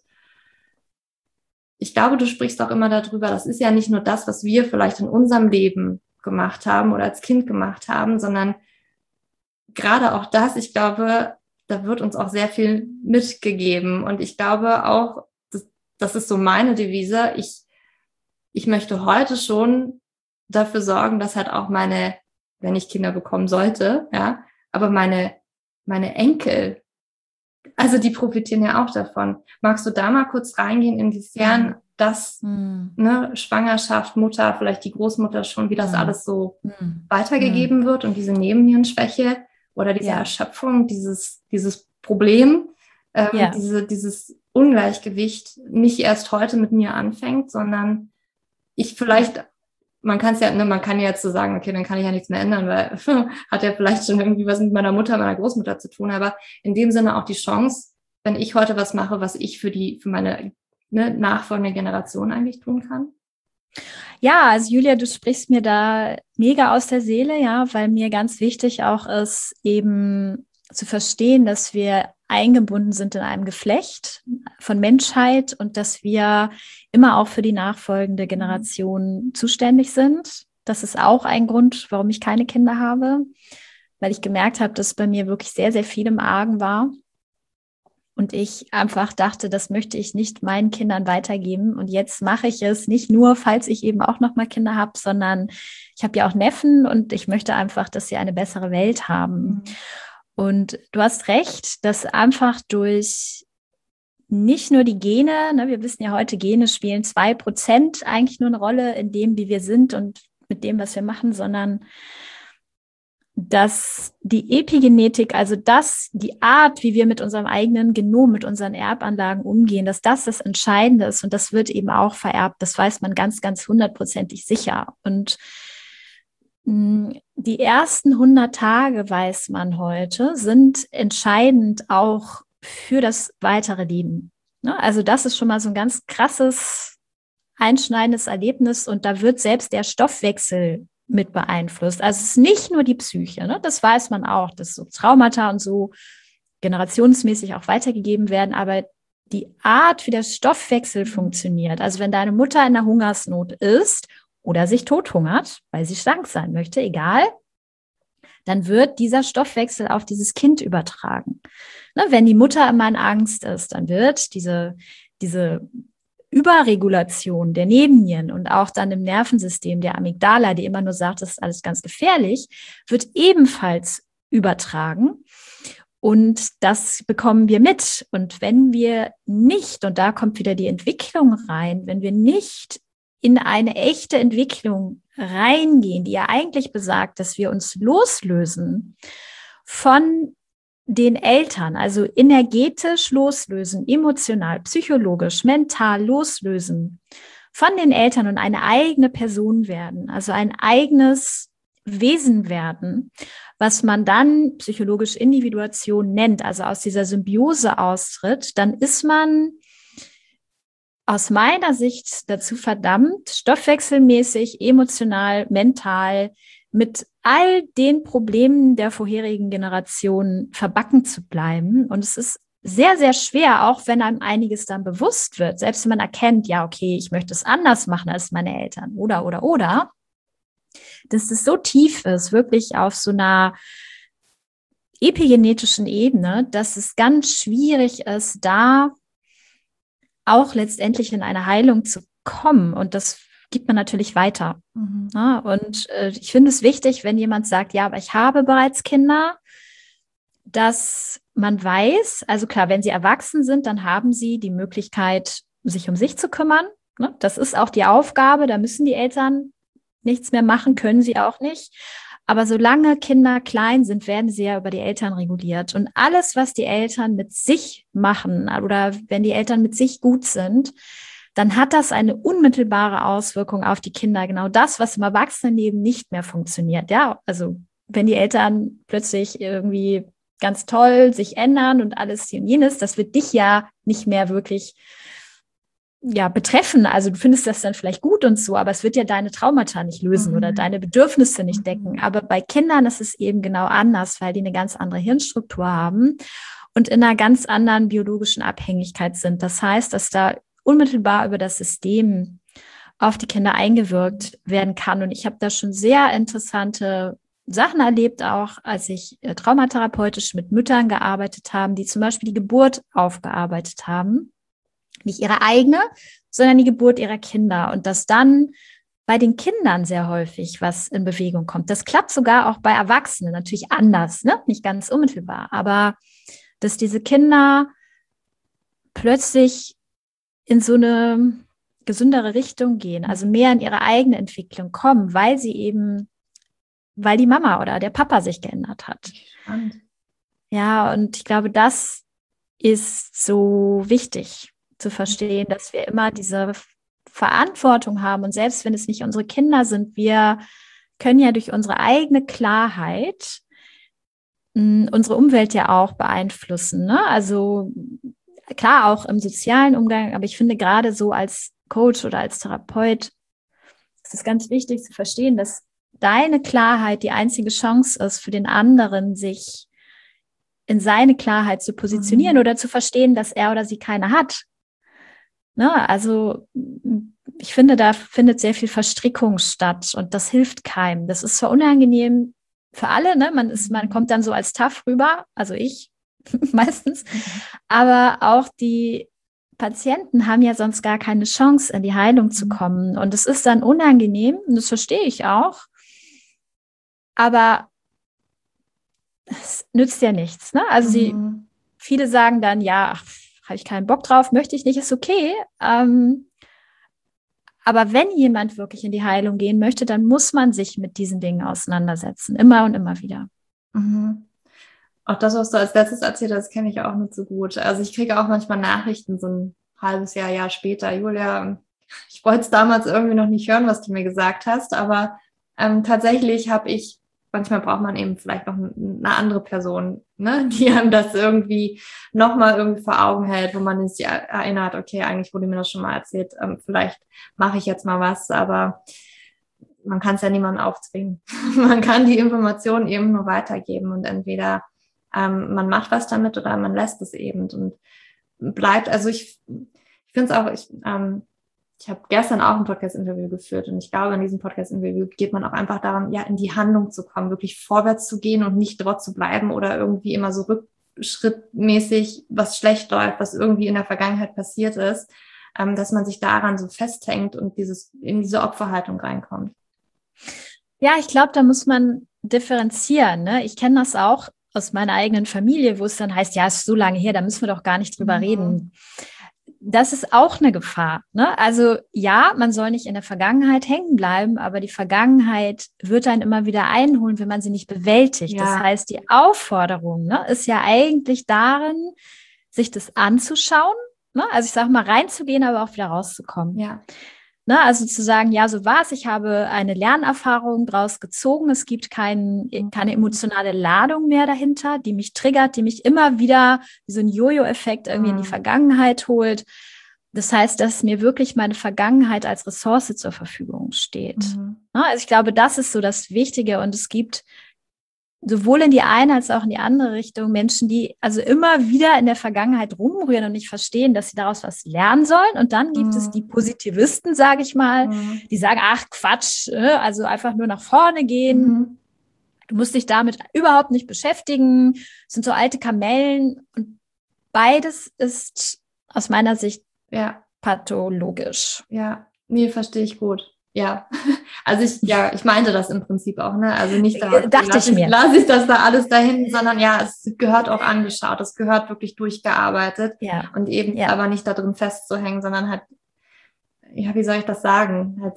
ich glaube, du sprichst auch immer darüber, das ist ja nicht nur das, was wir vielleicht in unserem Leben gemacht haben oder als Kind gemacht haben, sondern gerade auch das, ich glaube, da wird uns auch sehr viel mitgegeben. Und ich glaube auch, das, das ist so meine Devise, ich, ich möchte heute schon dafür sorgen, dass halt auch meine, wenn ich Kinder bekommen sollte, ja, aber meine meine Enkel, also die profitieren ja auch davon. Magst du da mal kurz reingehen, inwiefern das, mhm. ne, Schwangerschaft, Mutter, vielleicht die Großmutter schon, wie das mhm. alles so mhm. weitergegeben mhm. wird und diese Nebennierenschwäche oder diese ja. Erschöpfung, dieses, dieses Problem, ähm, ja. diese, dieses Ungleichgewicht nicht erst heute mit mir anfängt, sondern ich vielleicht man kann es ja, ne, man kann ja jetzt so sagen, okay, dann kann ich ja nichts mehr ändern, weil hat ja vielleicht schon irgendwie was mit meiner Mutter, meiner Großmutter zu tun, aber in dem Sinne auch die Chance, wenn ich heute was mache, was ich für die, für meine ne, nachfolgende Generation eigentlich tun kann. Ja, also Julia, du sprichst mir da mega aus der Seele, ja, weil mir ganz wichtig auch ist, eben zu verstehen, dass wir eingebunden sind in einem Geflecht von Menschheit und dass wir immer auch für die nachfolgende Generation zuständig sind. Das ist auch ein Grund, warum ich keine Kinder habe, weil ich gemerkt habe, dass bei mir wirklich sehr, sehr viel im Argen war. Und ich einfach dachte, das möchte ich nicht meinen Kindern weitergeben. Und jetzt mache ich es nicht nur, falls ich eben auch noch mal Kinder habe, sondern ich habe ja auch Neffen und ich möchte einfach, dass sie eine bessere Welt haben. Mhm. Und du hast recht, dass einfach durch nicht nur die Gene, ne, wir wissen ja heute, Gene spielen zwei Prozent eigentlich nur eine Rolle in dem, wie wir sind und mit dem, was wir machen, sondern dass die Epigenetik, also das, die Art, wie wir mit unserem eigenen Genom, mit unseren Erbanlagen umgehen, dass das das Entscheidende ist und das wird eben auch vererbt. Das weiß man ganz, ganz hundertprozentig sicher. Und die ersten hundert Tage, weiß man heute, sind entscheidend auch für das weitere Leben. Also das ist schon mal so ein ganz krasses, einschneidendes Erlebnis und da wird selbst der Stoffwechsel mit beeinflusst. Also es ist nicht nur die Psyche, ne? Das weiß man auch, dass so Traumata und so generationsmäßig auch weitergegeben werden, aber die Art, wie der Stoffwechsel funktioniert, also wenn deine Mutter in der Hungersnot ist oder sich tothungert, weil sie schlank sein möchte, egal, dann wird dieser Stoffwechsel auf dieses Kind übertragen. Ne, wenn die Mutter immer in Angst ist, dann wird diese, diese Überregulation der Nebennieren und auch dann im Nervensystem der Amygdala, die immer nur sagt, das ist alles ganz gefährlich, wird ebenfalls übertragen. Und das bekommen wir mit. Und wenn wir nicht, und da kommt wieder die Entwicklung rein, wenn wir nicht in eine echte Entwicklung reingehen, die ja eigentlich besagt, dass wir uns loslösen von den Eltern, also energetisch loslösen, emotional, psychologisch, mental loslösen von den Eltern und eine eigene Person werden, also ein eigenes Wesen werden, was man dann psychologisch Individuation nennt, also aus dieser Symbiose austritt, dann ist man aus meiner Sicht dazu verdammt, stoffwechselmäßig, emotional, mental mit all den Problemen der vorherigen Generationen verbacken zu bleiben. Und es ist sehr, sehr schwer, auch wenn einem einiges dann bewusst wird, selbst wenn man erkennt, ja, okay, ich möchte es anders machen als meine Eltern oder, oder, oder, dass es so tief ist, wirklich auf so einer epigenetischen Ebene, dass es ganz schwierig ist, da auch letztendlich in eine Heilung zu kommen. Und das gibt man natürlich weiter. Mhm. Ja, und äh, ich finde es wichtig, wenn jemand sagt, ja, aber ich habe bereits Kinder, dass man weiß, also klar, wenn sie erwachsen sind, dann haben sie die Möglichkeit, sich um sich zu kümmern. Ne? Das ist auch die Aufgabe, da müssen die Eltern nichts mehr machen, können sie auch nicht. Aber solange Kinder klein sind, werden sie ja über die Eltern reguliert. Und alles, was die Eltern mit sich machen oder wenn die Eltern mit sich gut sind, dann hat das eine unmittelbare Auswirkung auf die Kinder. Genau das, was im Erwachsenenleben nicht mehr funktioniert. Ja, also wenn die Eltern plötzlich irgendwie ganz toll sich ändern und alles hier und jenes, das wird dich ja nicht mehr wirklich ja, betreffen. Also du findest das dann vielleicht gut und so, aber es wird ja deine Traumata nicht lösen mhm. oder deine Bedürfnisse nicht decken. Aber bei Kindern ist es eben genau anders, weil die eine ganz andere Hirnstruktur haben und in einer ganz anderen biologischen Abhängigkeit sind. Das heißt, dass da unmittelbar über das System auf die Kinder eingewirkt werden kann. Und ich habe da schon sehr interessante Sachen erlebt, auch als ich äh, traumatherapeutisch mit Müttern gearbeitet habe, die zum Beispiel die Geburt aufgearbeitet haben. Nicht ihre eigene, sondern die Geburt ihrer Kinder. Und dass dann bei den Kindern sehr häufig was in Bewegung kommt. Das klappt sogar auch bei Erwachsenen, natürlich anders, ne? Nicht ganz unmittelbar. Aber dass diese Kinder plötzlich in so eine gesündere Richtung gehen, also mehr in ihre eigene Entwicklung kommen, weil sie eben, weil die Mama oder der Papa sich geändert hat. Spannend. Ja, und ich glaube, das ist so wichtig zu verstehen, dass wir immer diese Verantwortung haben. Und selbst wenn es nicht unsere Kinder sind, wir können ja durch unsere eigene Klarheit mh, unsere Umwelt ja auch beeinflussen. Ne? Also klar, auch im sozialen Umgang, aber ich finde gerade so als Coach oder als Therapeut ist es ganz wichtig zu verstehen, dass deine Klarheit die einzige Chance ist für den anderen, sich in seine Klarheit zu positionieren mhm. oder zu verstehen, dass er oder sie keine hat. Ne, also ich finde, da findet sehr viel Verstrickung statt und das hilft keinem. Das ist zwar unangenehm für alle, ne? Man ist, man kommt dann so als tough rüber, also ich meistens, aber auch die Patienten haben ja sonst gar keine Chance, in die Heilung zu kommen. Und es ist dann unangenehm, und das verstehe ich auch, aber es nützt ja nichts. Ne? Also sie, mhm. viele sagen dann, ja, ach, habe ich keinen Bock drauf, möchte ich nicht, ist okay. Ähm, aber wenn jemand wirklich in die Heilung gehen möchte, dann muss man sich mit diesen Dingen auseinandersetzen, immer und immer wieder. Mhm. Auch das, was du als letztes erzählt hast, kenne ich auch nicht so gut. Also ich kriege auch manchmal Nachrichten so ein halbes Jahr, Jahr später. Julia, ich wollte es damals irgendwie noch nicht hören, was du mir gesagt hast, aber ähm, tatsächlich habe ich, manchmal braucht man eben vielleicht noch eine andere Person, ne, die einem das irgendwie nochmal irgendwie vor Augen hält, wo man sich erinnert, okay, eigentlich wurde mir das schon mal erzählt, ähm, vielleicht mache ich jetzt mal was, aber man kann es ja niemandem aufzwingen. Man kann die Informationen eben nur weitergeben und entweder ähm, man macht was damit oder man lässt es eben und bleibt, also ich, ich finde es auch, ich, ähm, ich habe gestern auch ein Podcast-Interview geführt und ich glaube, in diesem Podcast-Interview geht man auch einfach darum, ja, in die Handlung zu kommen, wirklich vorwärts zu gehen und nicht dort zu bleiben oder irgendwie immer so rückschrittmäßig, was schlecht läuft, was irgendwie in der Vergangenheit passiert ist, ähm, dass man sich daran so festhängt und dieses in diese Opferhaltung reinkommt. Ja, ich glaube, da muss man differenzieren. Ne? Ich kenne das auch aus meiner eigenen Familie, wo es dann heißt, ja, es ist so lange her, da müssen wir doch gar nicht drüber mhm. reden. Das ist auch eine Gefahr. Ne? Also ja, man soll nicht in der Vergangenheit hängen bleiben, aber die Vergangenheit wird einen immer wieder einholen, wenn man sie nicht bewältigt. Ja. Das heißt, die Aufforderung, ne, ist ja eigentlich darin, sich das anzuschauen, ne? Also ich sage mal, reinzugehen, aber auch wieder rauszukommen. Ja. Ne, also zu sagen, ja, so war es, ich habe eine Lernerfahrung draus gezogen, es gibt kein, keine emotionale Ladung mehr dahinter, die mich triggert, die mich immer wieder wie so ein Jojo-Effekt irgendwie mhm. in die Vergangenheit holt. Das heißt, dass mir wirklich meine Vergangenheit als Ressource zur Verfügung steht. Mhm. Also ich glaube, das ist so das Wichtige. Und es gibt sowohl in die eine als auch in die andere Richtung Menschen, die also immer wieder in der Vergangenheit rumrühren und nicht verstehen, dass sie daraus was lernen sollen. Und dann gibt mhm. es die Positivisten, sage ich mal, mhm. die sagen, ach Quatsch, also einfach nur nach vorne gehen. Mhm. Du musst dich damit überhaupt nicht beschäftigen. Das sind so alte Kamellen. Und beides ist aus meiner Sicht ja pathologisch. Ja, nee, verstehe ich gut. Ja, also ich, ja, ich meinte das im Prinzip auch, ne? Also nicht da, dachte lass ich mir. Lasse ich das da alles dahin, sondern ja, es gehört auch angeschaut, es gehört wirklich durchgearbeitet ja. und eben ja. aber nicht da drin festzuhängen, sondern halt, ja, wie soll ich das sagen? Halt,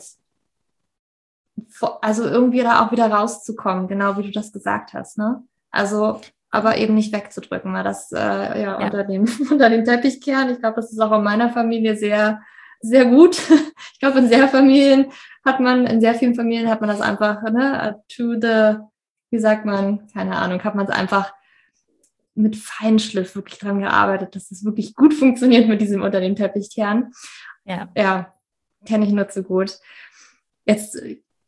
also irgendwie da auch wieder rauszukommen, genau wie du das gesagt hast, ne? Also, aber eben nicht wegzudrücken, weil das äh, ja, ja unter dem unter den Teppich kehren. Ich glaube, das ist auch in meiner Familie sehr sehr gut. Ich glaube, in sehr Familien hat man, in sehr vielen Familien hat man das einfach, ne, to the, wie sagt man, keine Ahnung, hat man es einfach mit Feinschliff wirklich dran gearbeitet, dass es wirklich gut funktioniert mit diesem unter dem Teppich kehren. Ja. Ja, kenne ich nur zu gut. Jetzt,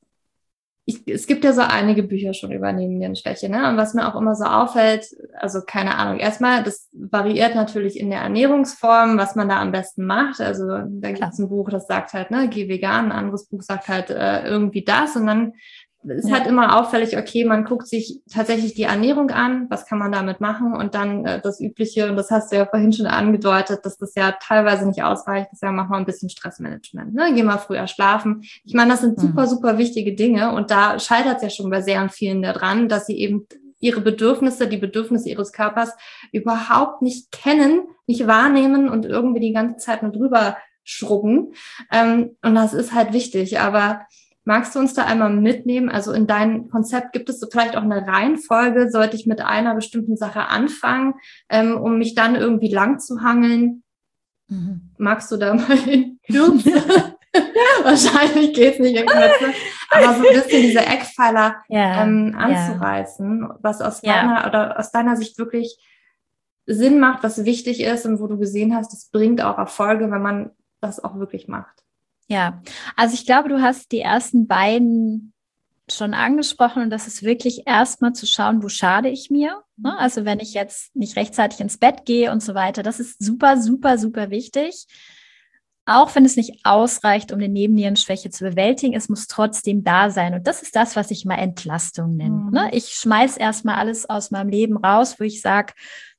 ich, es gibt ja so einige Bücher schon über Nebennierenschwäche, ne? Und was mir auch immer so auffällt, also keine Ahnung, erstmal, das variiert natürlich in der Ernährungsform, was man da am besten macht. Also da gibt es ein Buch, das sagt halt, ne, geh vegan, ein anderes Buch sagt halt äh, irgendwie das. Und dann ist ja. halt immer auffällig, okay, man guckt sich tatsächlich die Ernährung an, was kann man damit machen? Und dann äh, das Übliche, und das hast du ja vorhin schon angedeutet, dass das ja teilweise nicht ausreicht, das ja, mach mal ein bisschen Stressmanagement, ne? Geh mal früher schlafen. Ich meine, das sind mhm. super, super wichtige Dinge und da scheitert es ja schon bei sehr vielen daran, dass sie eben ihre Bedürfnisse, die Bedürfnisse ihres Körpers überhaupt nicht kennen, nicht wahrnehmen und irgendwie die ganze Zeit nur drüber schrubben. Ähm, und das ist halt wichtig, aber magst du uns da einmal mitnehmen? Also in deinem Konzept gibt es so vielleicht auch eine Reihenfolge? Sollte ich mit einer bestimmten Sache anfangen, ähm, um mich dann irgendwie lang zu hangeln? Mhm. Magst du da mal in Kürze? Wahrscheinlich geht's nicht in Kürze. Aber so ein bisschen diese Eckpfeiler ja, ähm, anzureißen, ja. was aus ja. deiner oder aus deiner Sicht wirklich Sinn macht, was wichtig ist und wo du gesehen hast, es bringt auch Erfolge, wenn man das auch wirklich macht. Ja, also ich glaube, du hast die ersten beiden schon angesprochen und das ist wirklich erstmal zu schauen, wo schade ich mir. Ne? Also wenn ich jetzt nicht rechtzeitig ins Bett gehe und so weiter, das ist super, super, super wichtig. Auch wenn es nicht ausreicht, um eine Nebennierenschwäche zu bewältigen, es muss trotzdem da sein. Und das ist das, was ich mal Entlastung nenne. Mhm. Ne? Ich schmeiß erstmal alles aus meinem Leben raus, wo ich sage,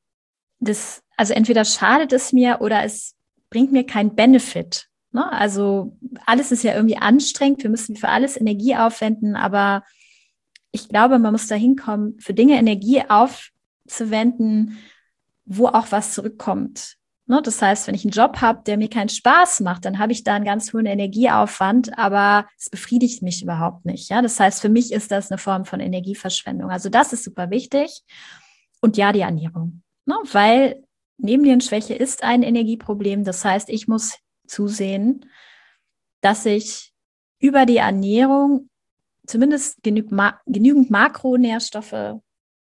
das, also entweder schadet es mir oder es bringt mir keinen Benefit. Ne? Also alles ist ja irgendwie anstrengend, wir müssen für alles Energie aufwenden, aber ich glaube, man muss da hinkommen, für Dinge Energie aufzuwenden, wo auch was zurückkommt. Ne? Das heißt, wenn ich einen Job habe, der mir keinen Spaß macht, dann habe ich da einen ganz hohen Energieaufwand, aber es befriedigt mich überhaupt nicht. Ja? Das heißt, für mich ist das eine Form von Energieverschwendung. Also das ist super wichtig. Und ja, die Ernährung. Ne? Weil Nebennierenschwäche ist ein Energieproblem. Das heißt, ich muss zusehen, dass ich über die Ernährung zumindest genü- ma- genügend Makronährstoffe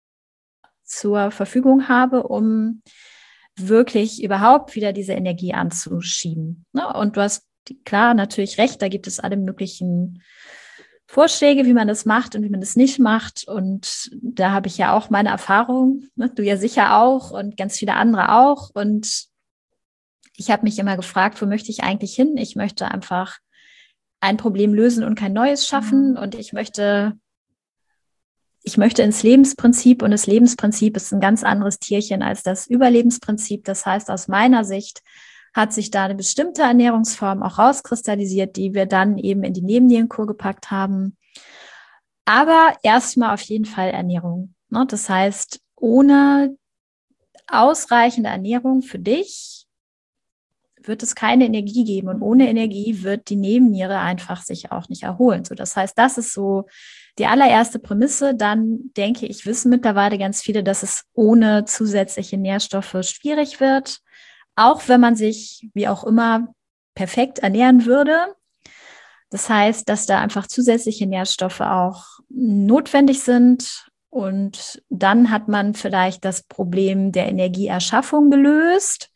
zur Verfügung habe, um wirklich überhaupt wieder diese Energie anzuschieben. Ne? Und du hast klar natürlich recht, da gibt es alle möglichen Vorschläge, wie man das macht und wie man das nicht macht. Und da habe ich ja auch meine Erfahrung, ne? Du ja sicher auch und ganz viele andere auch. Und ich habe mich immer gefragt, wo möchte ich eigentlich hin? Ich möchte einfach ein Problem lösen und kein neues schaffen. Mhm. Und ich möchte, ich möchte ins Lebensprinzip. Und das Lebensprinzip ist ein ganz anderes Tierchen als das Überlebensprinzip. Das heißt, aus meiner Sicht hat sich da eine bestimmte Ernährungsform auch rauskristallisiert, die wir dann eben in die Nebennierenkur gepackt haben. Aber erstmal auf jeden Fall Ernährung. Ne? Das heißt, ohne ausreichende Ernährung für dich wird es keine Energie geben und ohne Energie wird die Nebenniere einfach sich auch nicht erholen. So, das heißt, das ist so die allererste Prämisse. Dann denke ich, wissen mittlerweile ganz viele, dass es ohne zusätzliche Nährstoffe schwierig wird, auch wenn man sich, wie auch immer, perfekt ernähren würde. Das heißt, dass da einfach zusätzliche Nährstoffe auch notwendig sind und dann hat man vielleicht das Problem der Energieerschaffung gelöst.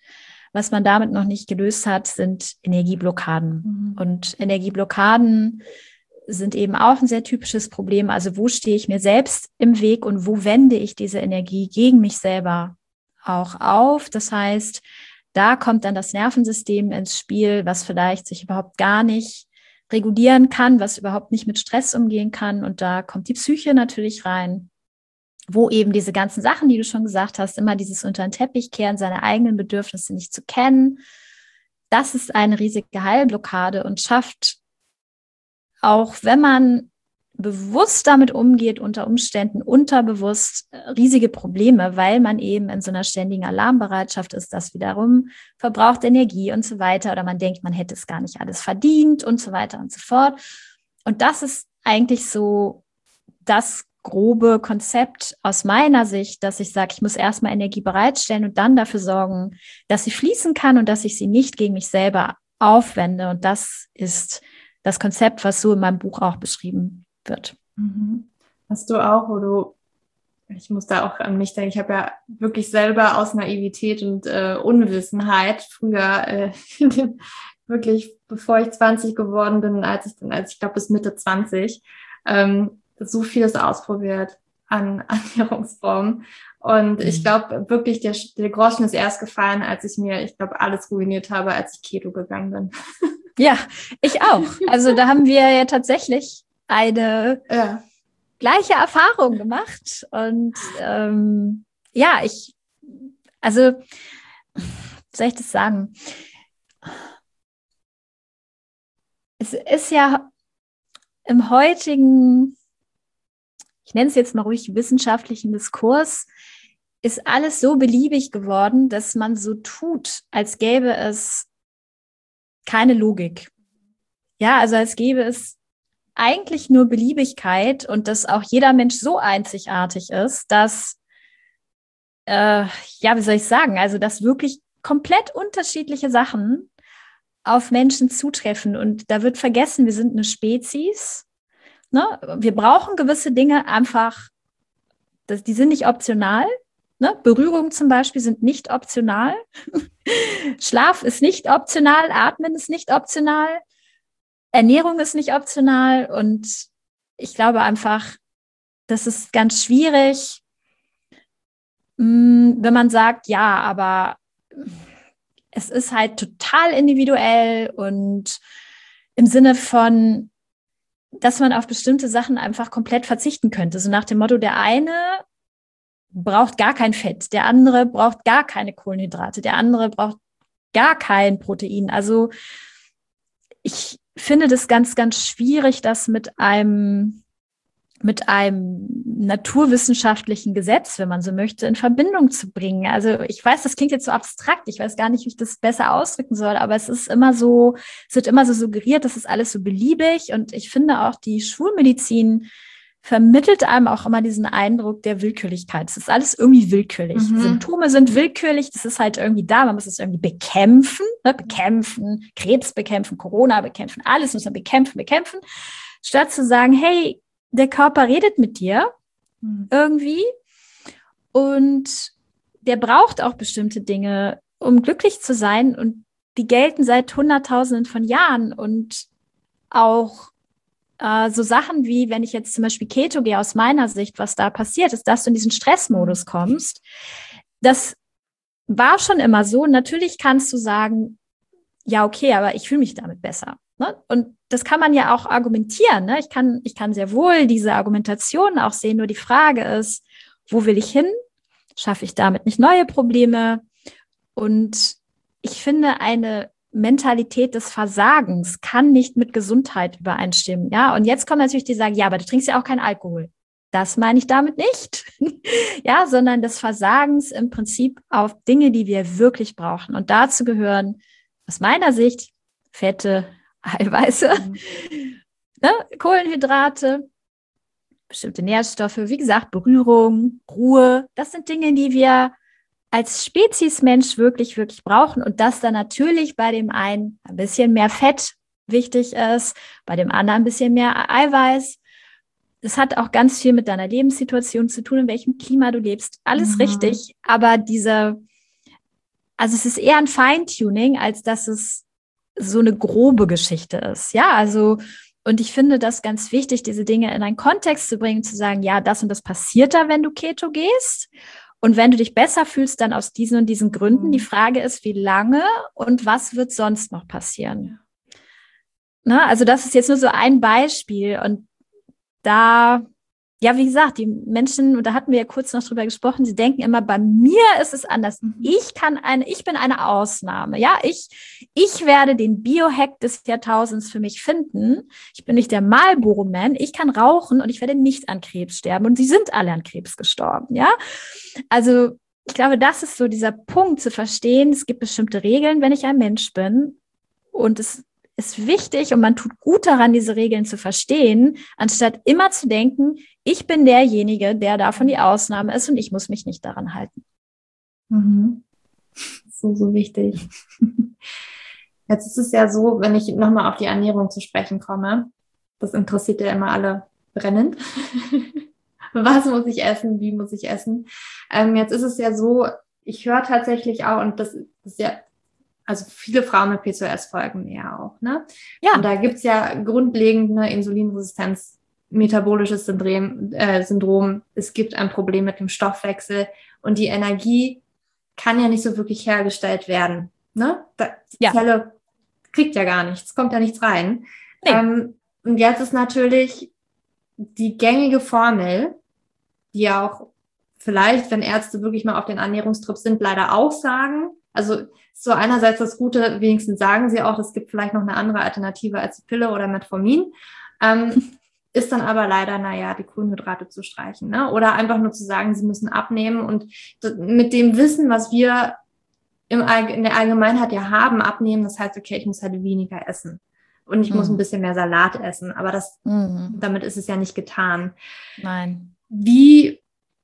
Was man damit noch nicht gelöst hat, sind Energieblockaden. Mhm. Und Energieblockaden sind eben auch ein sehr typisches Problem. Also wo stehe ich mir selbst im Weg und wo wende ich diese Energie gegen mich selber auch auf? Das heißt, da kommt dann das Nervensystem ins Spiel, was vielleicht sich überhaupt gar nicht regulieren kann, was überhaupt nicht mit Stress umgehen kann. Und da kommt die Psyche natürlich rein, wo eben diese ganzen Sachen, die du schon gesagt hast, immer dieses unter den Teppich kehren, seine eigenen Bedürfnisse nicht zu kennen. Das ist eine riesige Heilblockade und schafft, auch wenn man bewusst damit umgeht, unter Umständen unterbewusst riesige Probleme, weil man eben in so einer ständigen Alarmbereitschaft ist, das wiederum verbraucht Energie und so weiter. Oder man denkt, man hätte es gar nicht alles verdient und so weiter und so fort. Und das ist eigentlich so das grobe Konzept aus meiner Sicht, dass ich sage, ich muss erstmal Energie bereitstellen und dann dafür sorgen, dass sie fließen kann und dass ich sie nicht gegen mich selber aufwende. Und das ist das Konzept, was so in meinem Buch auch beschrieben wird. Mhm. Hast du auch, wo du, ich muss da auch an mich denken, ich habe ja wirklich selber aus Naivität und äh, Unwissenheit früher, äh, wirklich bevor ich zwanzig geworden bin, als ich dann, als ich glaube bis Mitte zwanzig, ähm, so vieles ausprobiert an Ernährungsformen. Und mhm. ich glaube wirklich, der, der Groschen ist erst gefallen, als ich mir, ich glaube, alles ruiniert habe, als ich Keto gegangen bin. Ja, ich auch. Also da haben wir ja tatsächlich eine ja. gleiche Erfahrung gemacht. Und ähm, ja, ich, also, wie soll ich das sagen? Es ist ja im heutigen, ich nenne es jetzt mal ruhig wissenschaftlichen Diskurs, ist alles so beliebig geworden, dass man so tut, als gäbe es keine Logik. Ja, also als gäbe es eigentlich nur Beliebigkeit und dass auch jeder Mensch so einzigartig ist, dass, äh, ja, wie soll ich sagen, also dass wirklich komplett unterschiedliche Sachen auf Menschen zutreffen. Und da wird vergessen, wir sind eine Spezies. Ne? Wir brauchen gewisse Dinge einfach, das, die sind nicht optional. Ne? Berührung zum Beispiel sind nicht optional. Schlaf ist nicht optional, Atmen ist nicht optional, Ernährung ist nicht optional. Und ich glaube einfach, das ist ganz schwierig, wenn man sagt, ja, aber es ist halt total individuell und im Sinne von, dass man auf bestimmte Sachen einfach komplett verzichten könnte. So nach dem Motto, der eine braucht gar kein Fett, der andere braucht gar keine Kohlenhydrate, der andere braucht gar kein Protein. Also ich finde das ganz, ganz schwierig, das mit einem, mit einem naturwissenschaftlichen Gesetz, wenn man so möchte, in Verbindung zu bringen. Also ich weiß, das klingt jetzt so abstrakt, ich weiß gar nicht, wie ich das besser ausdrücken soll, aber es ist immer so, es wird immer so suggeriert, das ist alles so beliebig und ich finde auch, die Schulmedizin vermittelt einem auch immer diesen Eindruck der Willkürlichkeit. Es ist alles irgendwie willkürlich. Mhm. Symptome sind willkürlich, das ist halt irgendwie da, man muss es irgendwie bekämpfen, ne? bekämpfen, Krebs bekämpfen, Corona bekämpfen, alles muss man bekämpfen, bekämpfen, statt zu sagen, hey, der Körper redet mit dir mhm. irgendwie und der braucht auch bestimmte Dinge, um glücklich zu sein und die gelten seit Hunderttausenden von Jahren und auch so Sachen wie, wenn ich jetzt zum Beispiel Keto gehe, aus meiner Sicht, was da passiert ist, dass du in diesen Stressmodus kommst. Das war schon immer so. Natürlich kannst du sagen, ja, okay, aber ich fühle mich damit besser. Ne? Und das kann man ja auch argumentieren. Ne? Ich kann, ich kann sehr wohl diese Argumentation auch sehen. Nur die Frage ist, wo will ich hin? Schaffe ich damit nicht neue Probleme? Und ich finde, eine Mentalität des Versagens kann nicht mit Gesundheit übereinstimmen. Ja, und jetzt kommen natürlich die, die sagen, ja, aber du trinkst ja auch keinen Alkohol. Das meine ich damit nicht. Ja, sondern des Versagens im Prinzip auf Dinge, die wir wirklich brauchen. Und dazu gehören aus meiner Sicht Fette, Eiweiße, mhm. ne, Kohlenhydrate, bestimmte Nährstoffe, wie gesagt, Berührung, Ruhe. Das sind Dinge, die wir als Speziesmensch wirklich, wirklich brauchen und dass da natürlich bei dem einen ein bisschen mehr Fett wichtig ist, bei dem anderen ein bisschen mehr Eiweiß. Das hat auch ganz viel mit deiner Lebenssituation zu tun, in welchem Klima du lebst. Alles mhm. richtig, aber diese also es ist eher ein Feintuning, als dass es so eine grobe Geschichte ist. Ja, also, und ich finde das ganz wichtig, diese Dinge in einen Kontext zu bringen, zu sagen, ja, das und das passiert da, wenn du Keto gehst. Und wenn du dich besser fühlst, dann aus diesen und diesen Gründen. Mhm. Die Frage ist, wie lange und was wird sonst noch passieren? Na, also das ist jetzt nur so ein Beispiel. Und da, ja, wie gesagt, die Menschen, und da hatten wir ja kurz noch drüber gesprochen, sie denken immer, bei mir ist es anders. Mhm. Ich kann eine, ich bin eine Ausnahme. Ja, ich, ich werde den Biohack des Jahrtausends für mich finden. Ich bin nicht der Marlboro-Man. Ich kann rauchen und ich werde nicht an Krebs sterben. Und sie sind alle an Krebs gestorben. Ja, also ich glaube, das ist so dieser Punkt zu verstehen. Es gibt bestimmte Regeln, wenn ich ein Mensch bin. Und es ist wichtig und man tut gut daran, diese Regeln zu verstehen, anstatt immer zu denken, ich bin derjenige, der davon die Ausnahme ist und ich muss mich nicht daran halten. Mhm. So, so wichtig. Jetzt ist es ja so, wenn ich nochmal auf die Ernährung zu sprechen komme, das interessiert ja immer alle brennend. Was muss ich essen? Wie muss ich essen? Ähm, jetzt ist es ja so, ich höre tatsächlich auch, und das ist ja, also viele Frauen mit P C O S folgen mir ja auch, ne? Ja. Und da gibt's ja grundlegend eine Insulinresistenz, metabolisches Syndrom, äh, Syndrom. Es gibt ein Problem mit dem Stoffwechsel und die Energie kann ja nicht so wirklich hergestellt werden, ne? Die ja. Zelle kriegt ja gar nichts, kommt ja nichts rein. Nee. Ähm, und jetzt ist natürlich die gängige Formel, die ja auch vielleicht, wenn Ärzte wirklich mal auf den Ernährungstrip sind, leider auch sagen. Also so einerseits das Gute, wenigstens sagen sie auch, es gibt vielleicht noch eine andere Alternative als die Pille oder Metformin, ähm, ist dann aber leider, naja, die Kohlenhydrate zu streichen, ne? Oder einfach nur zu sagen, sie müssen abnehmen und mit dem Wissen, was wir im Allg- in der Allgemeinheit ja haben, abnehmen, das heißt, okay, ich muss halt weniger essen und ich mhm. muss ein bisschen mehr Salat essen, aber das, mhm. damit ist es ja nicht getan. Nein. Wie,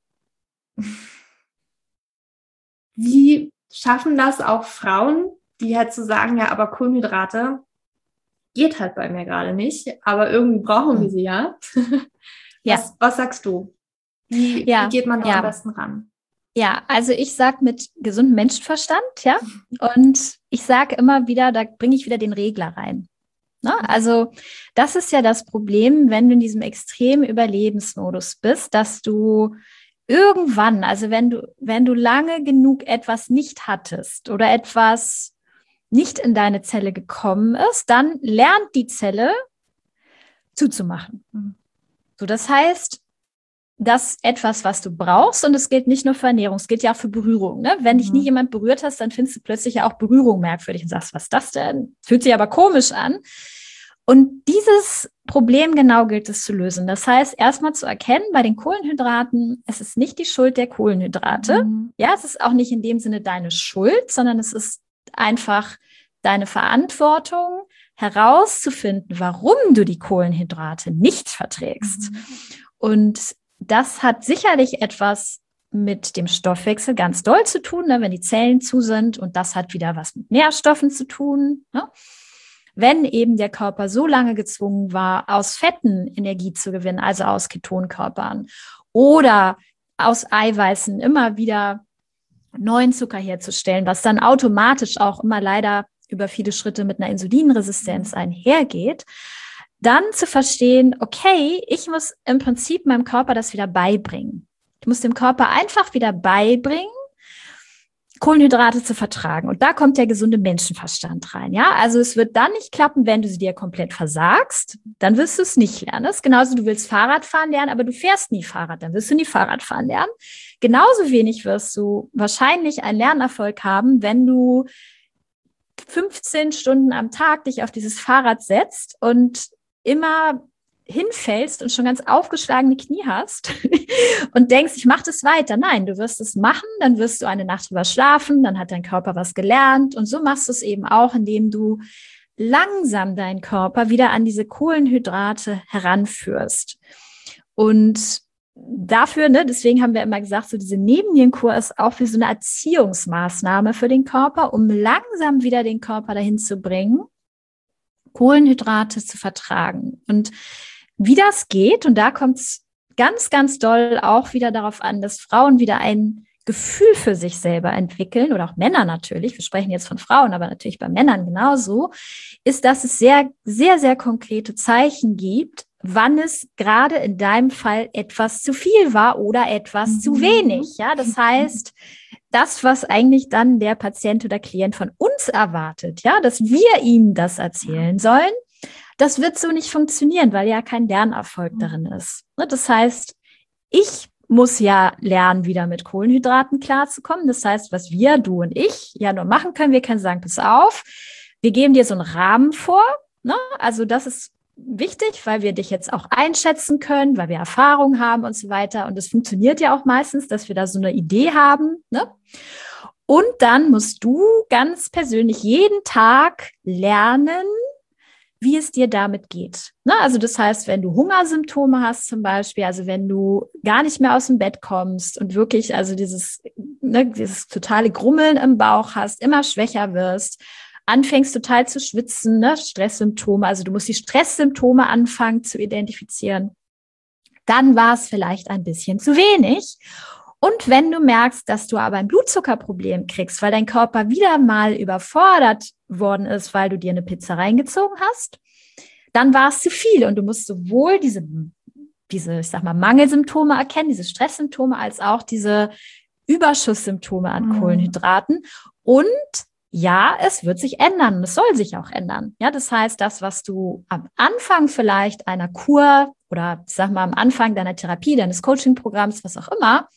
wie schaffen das auch Frauen, die halt zu so sagen, ja, aber Kohlenhydrate geht halt bei mir gerade nicht, aber irgendwie brauchen wir sie ja. ja. Was, was sagst du? Wie, ja. wie geht man da ja. am besten ran? Ja, also ich sage mit gesundem Menschenverstand, ja, und ich sage immer wieder, da bringe ich wieder den Regler rein. Ne? Also das ist ja das Problem, wenn du in diesem extremen Überlebensmodus bist, dass du irgendwann, also wenn du, wenn du lange genug etwas nicht hattest oder etwas nicht in deine Zelle gekommen ist, dann lernt die Zelle zuzumachen. Mhm. So, das heißt, das etwas, was du brauchst, und es gilt nicht nur für Ernährung, es gilt ja auch für Berührung. Ne? Wenn mhm. dich nie jemand berührt hast, dann findest du plötzlich ja auch Berührung merkwürdig und sagst, was ist das denn? Fühlt sich aber komisch an. Und dieses Problem genau gilt es zu lösen. Das heißt, erstmal zu erkennen, bei den Kohlenhydraten, es ist nicht die Schuld der Kohlenhydrate. Mhm. Ja, es ist auch nicht in dem Sinne deine Schuld, sondern es ist einfach deine Verantwortung, herauszufinden, warum du die Kohlenhydrate nicht verträgst. Mhm. Und das hat sicherlich etwas mit dem Stoffwechsel ganz doll zu tun, ne, wenn die Zellen zu sind. Und das hat wieder was mit Nährstoffen zu tun. Ne? Wenn eben der Körper so lange gezwungen war, aus Fetten Energie zu gewinnen, also aus Ketonkörpern oder aus Eiweißen immer wieder neuen Zucker herzustellen, was dann automatisch auch immer leider über viele Schritte mit einer Insulinresistenz einhergeht, dann zu verstehen, okay, ich muss im Prinzip meinem Körper das wieder beibringen. Ich muss dem Körper einfach wieder beibringen, Kohlenhydrate zu vertragen. Und da kommt der gesunde Menschenverstand rein. Ja, also es wird dann nicht klappen, wenn du sie dir komplett versagst. Dann wirst du es nicht lernen. Das ist genauso, du willst Fahrradfahren lernen, aber du fährst nie Fahrrad. Dann wirst du nie Fahrradfahren lernen. Genauso wenig wirst du wahrscheinlich einen Lernerfolg haben, wenn du fünfzehn Stunden am Tag dich auf dieses Fahrrad setzt und immer hinfällst und schon ganz aufgeschlagene Knie hast und denkst, ich mache das weiter. Nein, du wirst es machen, dann wirst du eine Nacht drüber schlafen, dann hat dein Körper was gelernt und so machst du es eben auch, indem du langsam deinen Körper wieder an diese Kohlenhydrate heranführst. Und dafür, ne, deswegen haben wir immer gesagt, so diese Nebennierenkur ist auch wie so eine Erziehungsmaßnahme für den Körper, um langsam wieder den Körper dahin zu bringen, Kohlenhydrate zu vertragen. Und wie das geht, und da kommt es ganz, ganz doll auch wieder darauf an, dass Frauen wieder ein Gefühl für sich selber entwickeln, oder auch Männer natürlich, wir sprechen jetzt von Frauen, aber natürlich bei Männern genauso, ist, dass es sehr, sehr, sehr konkrete Zeichen gibt, wann es gerade in deinem Fall etwas zu viel war oder etwas mhm. zu wenig. Ja, das heißt, das, was eigentlich dann der Patient oder Klient von uns erwartet, ja, dass wir ihm das erzählen sollen, das wird so nicht funktionieren, weil ja kein Lernerfolg mhm. darin ist. Das heißt, ich muss ja lernen, wieder mit Kohlenhydraten klarzukommen. Das heißt, was wir, du und ich, ja nur machen können, wir können sagen, pass auf, wir geben dir so einen Rahmen vor. Ne? Also das ist wichtig, weil wir dich jetzt auch einschätzen können, weil wir Erfahrung haben und so weiter. Und es funktioniert ja auch meistens, dass wir da so eine Idee haben. Ne? Und dann musst du ganz persönlich jeden Tag lernen, wie es dir damit geht. Ne? Also das heißt, wenn du Hungersymptome hast zum Beispiel, also wenn du gar nicht mehr aus dem Bett kommst und wirklich also dieses, ne, dieses totale Grummeln im Bauch hast, immer schwächer wirst, anfängst total zu schwitzen, ne? Stresssymptome, also du musst die Stresssymptome anfangen zu identifizieren, dann war es vielleicht ein bisschen zu wenig. Und wenn du merkst, dass du aber ein Blutzuckerproblem kriegst, weil dein Körper wieder mal überfordert worden ist, weil du dir eine Pizza reingezogen hast, dann war es zu viel. Und du musst sowohl diese, diese, ich sag mal, Mangelsymptome erkennen, diese Stresssymptome, als auch diese Überschusssymptome an mhm. Kohlenhydraten. Und ja, es wird sich ändern und es soll sich auch ändern. Ja, das heißt, das, was du am Anfang vielleicht einer Kur oder, ich sag mal, am Anfang deiner Therapie, deines Coaching-Programms, was auch immer,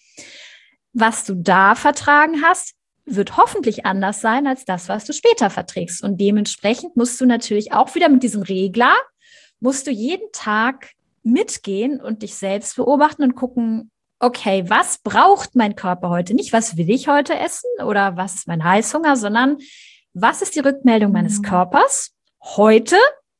was du da vertragen hast, wird hoffentlich anders sein als das, was du später verträgst. Und dementsprechend musst du natürlich auch wieder mit diesem Regler, musst du jeden Tag mitgehen und dich selbst beobachten und gucken, okay, was braucht mein Körper heute? Nicht, was will ich heute essen oder was ist mein Heißhunger, sondern was ist die Rückmeldung meines Körpers heute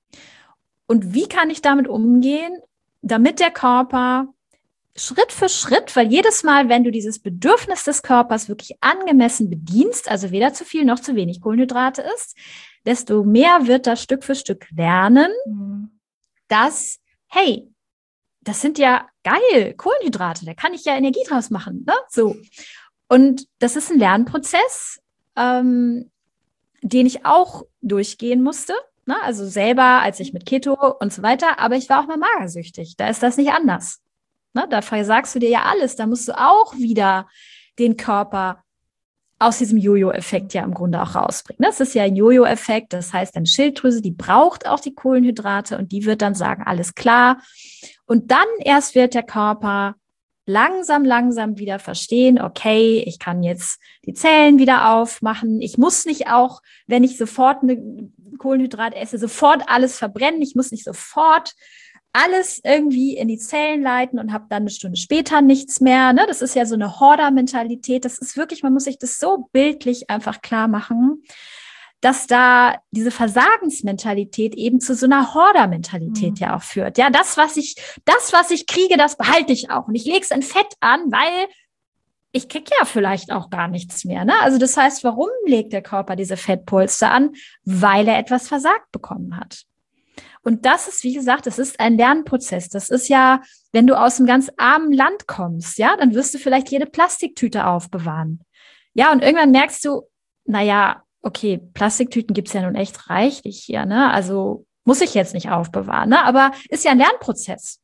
und wie kann ich damit umgehen, damit der Körper Schritt für Schritt, weil jedes Mal, wenn du dieses Bedürfnis des Körpers wirklich angemessen bedienst, also weder zu viel noch zu wenig Kohlenhydrate isst, desto mehr wird das Stück für Stück lernen, mhm. dass, hey, das sind ja geil Kohlenhydrate, da kann ich ja Energie draus machen, ne? So. Und das ist ein Lernprozess, ähm, den ich auch durchgehen musste, ne? Also selber, als ich mit Keto und so weiter, aber ich war auch mal magersüchtig, da ist das nicht anders. Ne, da versagst du dir ja alles. Da musst du auch wieder den Körper aus diesem Jojo-Effekt ja im Grunde auch rausbringen. Das ist ja ein Jojo-Effekt. Das heißt, deine Schilddrüse, die braucht auch die Kohlenhydrate und die wird dann sagen, alles klar. Und dann erst wird der Körper langsam, langsam wieder verstehen, okay, ich kann jetzt die Zellen wieder aufmachen. Ich muss nicht auch, wenn ich sofort eine Kohlenhydrat esse, sofort alles verbrennen. Ich muss nicht sofort alles irgendwie in die Zellen leiten und habe dann eine Stunde später nichts mehr. Ne? Das ist ja so eine Horder-Mentalität. Das ist wirklich, man muss sich das so bildlich einfach klar machen, dass da diese Versagensmentalität eben zu so einer Horder-Mentalität mhm. ja auch führt. Ja, das, was ich, das, was ich kriege, das behalte ich auch. Und ich lege es in Fett an, weil ich kriege ja vielleicht auch gar nichts mehr. Ne? Also das heißt, warum legt der Körper diese Fettpolster an? Weil er etwas versagt bekommen hat. Und das ist, wie gesagt, das ist ein Lernprozess. Das ist ja, wenn du aus einem ganz armen Land kommst, ja, dann wirst du vielleicht jede Plastiktüte aufbewahren. Ja, und irgendwann merkst du, naja, okay, Plastiktüten gibt's ja nun echt reichlich hier, ne? Also muss ich jetzt nicht aufbewahren, ne? Aber ist ja ein Lernprozess.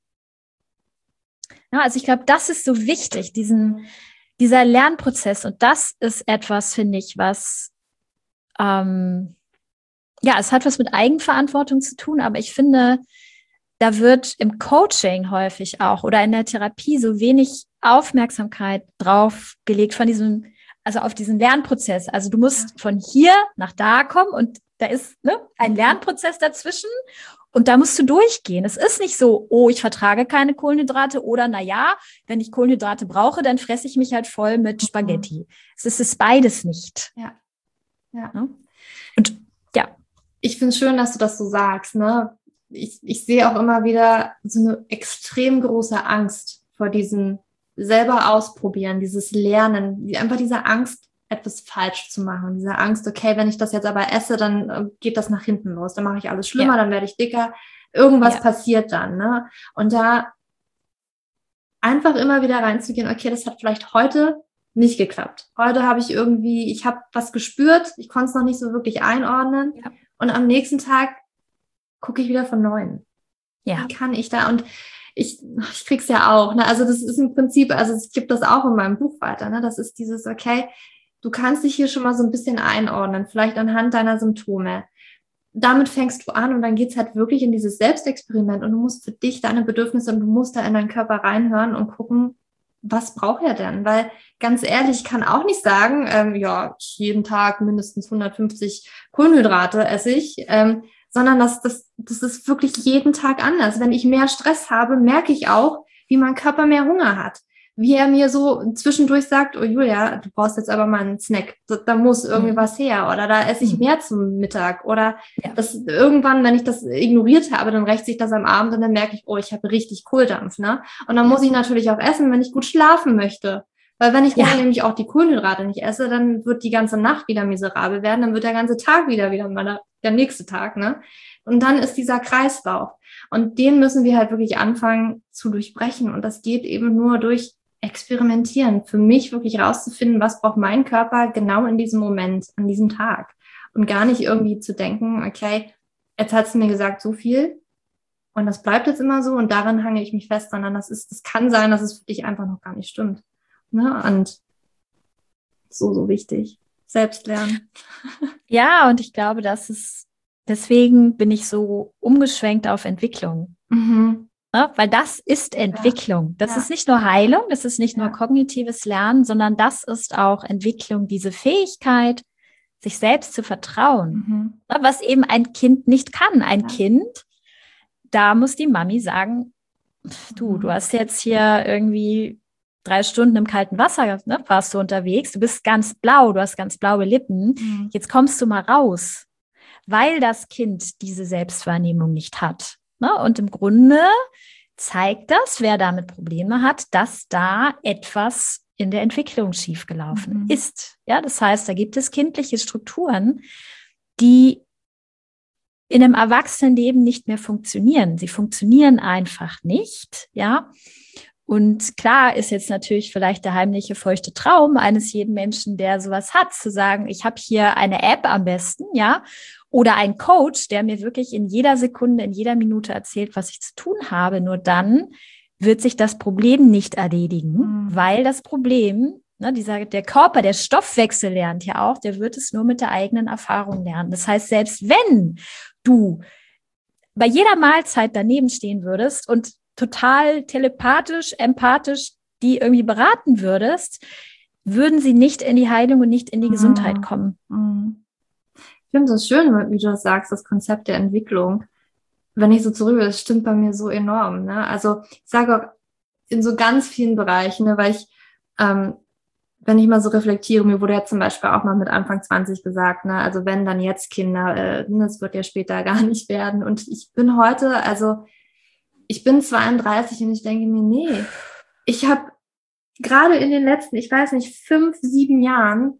Ja, also ich glaube, das ist so wichtig, diesen, dieser Lernprozess. Und das ist etwas, finde ich, was ähm, ja, es hat was mit Eigenverantwortung zu tun, aber ich finde, da wird im Coaching häufig auch oder in der Therapie so wenig Aufmerksamkeit drauf gelegt von diesem, also auf diesen Lernprozess. Also du musst von hier nach da kommen und da ist ne, ein Lernprozess dazwischen und da musst du durchgehen. Es ist nicht so, oh, ich vertrage keine Kohlenhydrate oder na ja, wenn ich Kohlenhydrate brauche, dann fresse ich mich halt voll mit Spaghetti. Es ist es beides nicht. Ja. Ja. Und ja. Ich finde es schön, dass du das so sagst, ne? Ich, ich sehe auch immer wieder so eine extrem große Angst vor diesem selber ausprobieren, dieses Lernen, einfach diese Angst, etwas falsch zu machen, diese Angst, okay, wenn ich das jetzt aber esse, dann äh, geht das nach hinten los, dann mache ich alles schlimmer, ja. Dann werde ich dicker, irgendwas ja. passiert dann, ne? Und da einfach immer wieder reinzugehen, okay, das hat vielleicht heute nicht geklappt. Heute habe ich irgendwie, ich habe was gespürt, ich konnte es noch nicht so wirklich einordnen. Ja. Und am nächsten Tag gucke ich wieder von Neuem. Ja. Wie kann ich da? Und ich, ich krieg's ja auch. Ne? Also das ist im Prinzip, also ich gebe das auch in meinem Buch weiter. Ne? Das ist dieses, okay, du kannst dich hier schon mal so ein bisschen einordnen, vielleicht anhand deiner Symptome. Damit fängst du an und dann geht's halt wirklich in dieses Selbstexperiment und du musst für dich deine Bedürfnisse und du musst da in deinen Körper reinhören und gucken, was braucht er denn? Weil ganz ehrlich, ich kann auch nicht sagen, ähm, ja, jeden Tag mindestens hundertfünfzig Kohlenhydrate esse ich, ähm, sondern das, das, das ist wirklich jeden Tag anders. Wenn ich mehr Stress habe, merke ich auch, wie mein Körper mehr Hunger hat. Wie er mir so zwischendurch sagt, oh Julia, du brauchst jetzt aber mal einen Snack, da, da muss irgendwie mhm. was her oder da esse ich mehr zum Mittag oder ja. das irgendwann, wenn ich das ignoriert habe, dann rächt sich das am Abend und dann merke ich, oh, ich habe richtig Kohldampf, ne? Und dann ja. muss ich natürlich auch essen, wenn ich gut schlafen möchte. Weil wenn ich ja. dann nämlich auch die Kohlenhydrate nicht esse, dann wird die ganze Nacht wieder miserabel werden, dann wird der ganze Tag wieder wieder mal der nächste Tag, ne? Und dann ist dieser Kreislauf. Und den müssen wir halt wirklich anfangen zu durchbrechen. Und das geht eben nur durch Experimentieren. Für mich wirklich rauszufinden, was braucht mein Körper genau in diesem Moment, an diesem Tag. Und gar nicht irgendwie zu denken, okay, jetzt hat sie mir gesagt, so viel. Und das bleibt jetzt immer so und daran hange ich mich fest, sondern das ist, das kann sein, dass es für dich einfach noch gar nicht stimmt. Ne? Und so, so wichtig. Selbst lernen. Ja, und ich glaube, das ist, deswegen bin ich so umgeschwenkt auf Entwicklung. Mhm. Ja, weil das ist Entwicklung. Das ja. ist nicht nur Heilung, das ist nicht ja. nur kognitives Lernen, sondern das ist auch Entwicklung, diese Fähigkeit, sich selbst zu vertrauen. Mhm. Ja, was eben ein Kind nicht kann. Ein ja. Kind, da muss die Mami sagen, du, mhm. du hast jetzt hier irgendwie drei Stunden im kalten Wasser, ne, warst du unterwegs, du bist ganz blau, du hast ganz blaue Lippen, mhm. jetzt kommst du mal raus, weil das Kind diese Selbstwahrnehmung nicht hat. Ne? Und im Grunde zeigt das, wer damit Probleme hat, dass da etwas in der Entwicklung schiefgelaufen mhm. ist. Ja, das heißt, da gibt es kindliche Strukturen, die in einem Erwachsenenleben nicht mehr funktionieren. Sie funktionieren einfach nicht, ja. Und klar ist jetzt natürlich vielleicht der heimliche, feuchte Traum eines jeden Menschen, der sowas hat, zu sagen, ich habe hier eine App am besten, ja, oder einen Coach, der mir wirklich in jeder Sekunde, in jeder Minute erzählt, was ich zu tun habe. Nur dann wird sich das Problem nicht erledigen, mhm. weil das Problem, ne, dieser, der Körper, der Stoffwechsel lernt ja auch, der wird es nur mit der eigenen Erfahrung lernen. Das heißt, selbst wenn du bei jeder Mahlzeit daneben stehen würdest und total telepathisch, empathisch die irgendwie beraten würdest, würden sie nicht in die Heilung und nicht in die mhm. Gesundheit kommen. Mhm. Ich finde es schön, wie du das sagst, das Konzept der Entwicklung. Wenn ich so zurück, das stimmt bei mir so enorm. Ne? Also ich sage auch in so ganz vielen Bereichen, ne, weil ich, ähm, wenn ich mal so reflektiere, mir wurde ja zum Beispiel auch mal mit Anfang zwanzig gesagt, ne, also wenn dann jetzt Kinder, äh, das wird ja später gar nicht werden. Und ich bin heute, also ich bin zweiunddreißig und ich denke mir, nee, ich habe gerade in den letzten, ich weiß nicht, fünf, sieben Jahren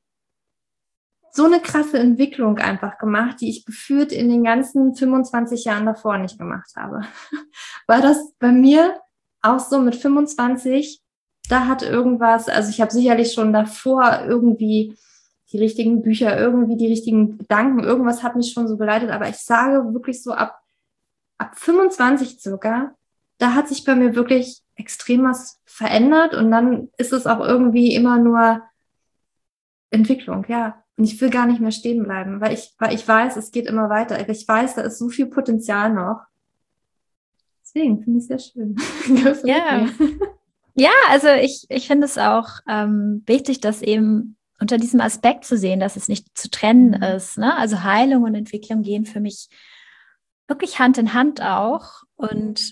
so eine krasse Entwicklung einfach gemacht, die ich gefühlt in den ganzen fünfundzwanzig Jahren davor nicht gemacht habe. Weil das bei mir auch so mit fünfundzwanzig, da hat irgendwas, also ich habe sicherlich schon davor irgendwie die richtigen Bücher, irgendwie die richtigen Gedanken, irgendwas hat mich schon so geleitet, aber ich sage wirklich so ab ab fünfundzwanzig circa, da hat sich bei mir wirklich extrem was verändert und dann ist es auch irgendwie immer nur Entwicklung, ja. Und ich will gar nicht mehr stehen bleiben, weil ich, weil ich weiß, es geht immer weiter. Ich weiß, da ist so viel Potenzial noch. Deswegen finde ich es sehr schön. Ja. Ja, also ich, ich finde es auch ähm, wichtig, das eben unter diesem Aspekt zu sehen, dass es nicht zu trennen mhm. ist. Ne? Also Heilung und Entwicklung gehen für mich wirklich Hand in Hand auch. Und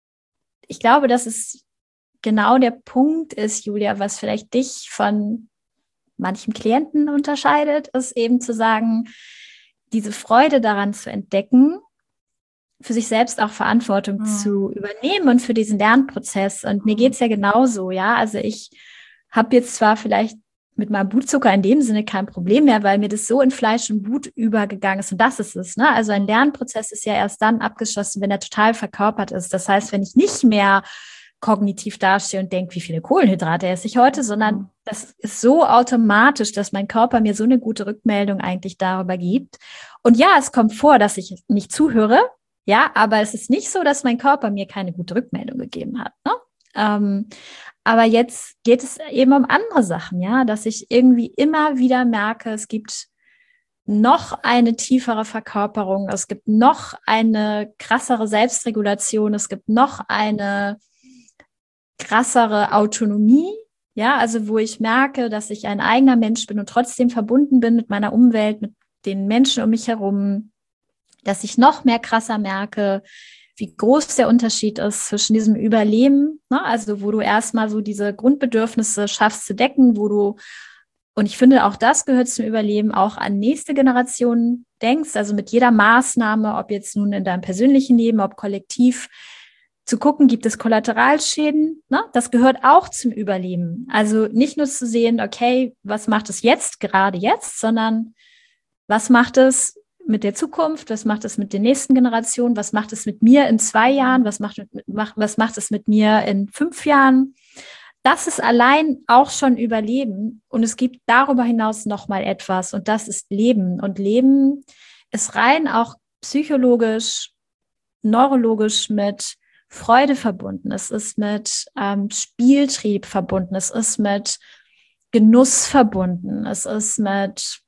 ich glaube, dass es genau der Punkt ist, Julia, was vielleicht dich von manchen Klienten unterscheidet, ist eben zu sagen, diese Freude daran zu entdecken, für sich selbst auch Verantwortung mhm. zu übernehmen und für diesen Lernprozess. Und mir geht's ja genauso, ja. Also ich habe jetzt zwar vielleicht mit meinem Blutzucker in dem Sinne kein Problem mehr, weil mir das so in Fleisch und Blut übergegangen ist. Und das ist es, ne? Also ein Lernprozess ist ja erst dann abgeschlossen, wenn er total verkörpert ist. Das heißt, wenn ich nicht mehr kognitiv dastehe und denke, wie viele Kohlenhydrate esse ich heute, sondern das ist so automatisch, dass mein Körper mir so eine gute Rückmeldung eigentlich darüber gibt. Und ja, es kommt vor, dass ich nicht zuhöre, ja, aber es ist nicht so, dass mein Körper mir keine gute Rückmeldung gegeben hat, ne? Ähm, aber jetzt geht es eben um andere Sachen, ja, dass ich irgendwie immer wieder merke, es gibt noch eine tiefere Verkörperung, es gibt noch eine krassere Selbstregulation, es gibt noch eine krassere Autonomie, ja, also wo ich merke, dass ich ein eigener Mensch bin und trotzdem verbunden bin mit meiner Umwelt, mit den Menschen um mich herum, dass ich noch mehr krasser merke, wie groß der Unterschied ist zwischen diesem Überleben, ne, also wo du erstmal so diese Grundbedürfnisse schaffst zu decken, wo du, und ich finde, auch das gehört zum Überleben, auch an nächste Generationen denkst, also mit jeder Maßnahme, ob jetzt nun in deinem persönlichen Leben, ob kollektiv, zu gucken, gibt es Kollateralschäden, ne? Das gehört auch zum Überleben. Also nicht nur zu sehen, okay, was macht es jetzt, gerade jetzt, sondern was macht es mit der Zukunft, was macht es mit den nächsten Generationen, was macht es mit mir in zwei Jahren, was macht, was macht es mit mir in fünf Jahren. Das ist allein auch schon Überleben. Und es gibt darüber hinaus noch mal etwas, und das ist Leben. Und Leben ist rein auch psychologisch, neurologisch mit Freude verbunden, es ist mit ähm, Spieltrieb verbunden, es ist mit Genuss verbunden, es ist mit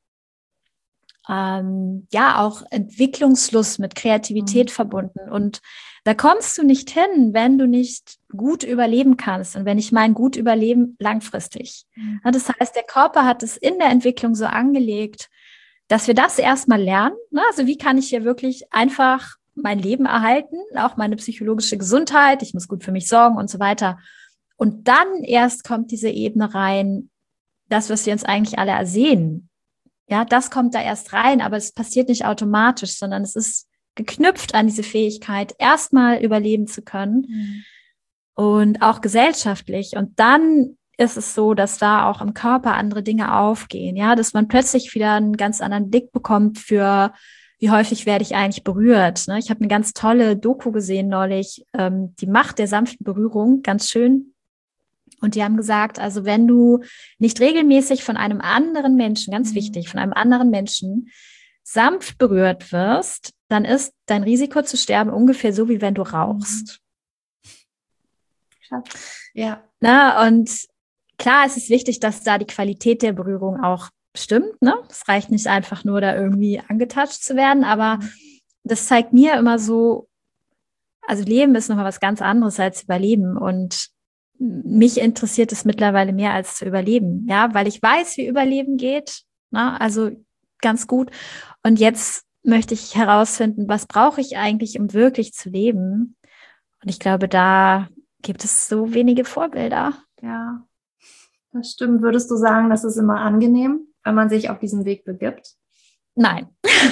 ähm, ja auch Entwicklungslust, mit Kreativität mhm. verbunden. Und da kommst du nicht hin, wenn du nicht gut überleben kannst. Und wenn ich meine, gut überleben, langfristig. Mhm. Das heißt, der Körper hat es in der Entwicklung so angelegt, dass wir das erstmal lernen. Also wie kann ich hier wirklich einfach mein Leben erhalten, auch meine psychologische Gesundheit, ich muss gut für mich sorgen und so weiter. Und dann erst kommt diese Ebene rein, das, was wir uns eigentlich alle ersehnen. Ja, das kommt da erst rein, aber es passiert nicht automatisch, sondern es ist geknüpft an diese Fähigkeit, erstmal überleben zu können mhm. und auch gesellschaftlich. Und dann ist es so, dass da auch im Körper andere Dinge aufgehen, ja, dass man plötzlich wieder einen ganz anderen Blick bekommt für wie häufig werde ich eigentlich berührt. Ne? Ich habe eine ganz tolle Doku gesehen neulich, ähm, die Macht der sanften Berührung, ganz schön. Und die haben gesagt, also wenn du nicht regelmäßig von einem anderen Menschen, ganz mhm. wichtig, von einem anderen Menschen sanft berührt wirst, dann ist dein Risiko zu sterben ungefähr so, wie wenn du rauchst. Mhm. Ja. Na, und klar, es ist wichtig, dass da die Qualität der Berührung auch stimmt, ne? Es reicht nicht einfach nur, da irgendwie angetatscht zu werden, aber mhm. das zeigt mir immer so, also Leben ist nochmal was ganz anderes als Überleben, und mich interessiert es mittlerweile mehr als zu überleben, ja, weil ich weiß, wie Überleben geht, ne? Also ganz gut, und jetzt möchte ich herausfinden, was brauche ich eigentlich, um wirklich zu leben, und ich glaube, da gibt es so wenige Vorbilder. Ja, das stimmt. Würdest du sagen, das ist immer angenehm, wenn man sich auf diesen Weg begibt? Nein.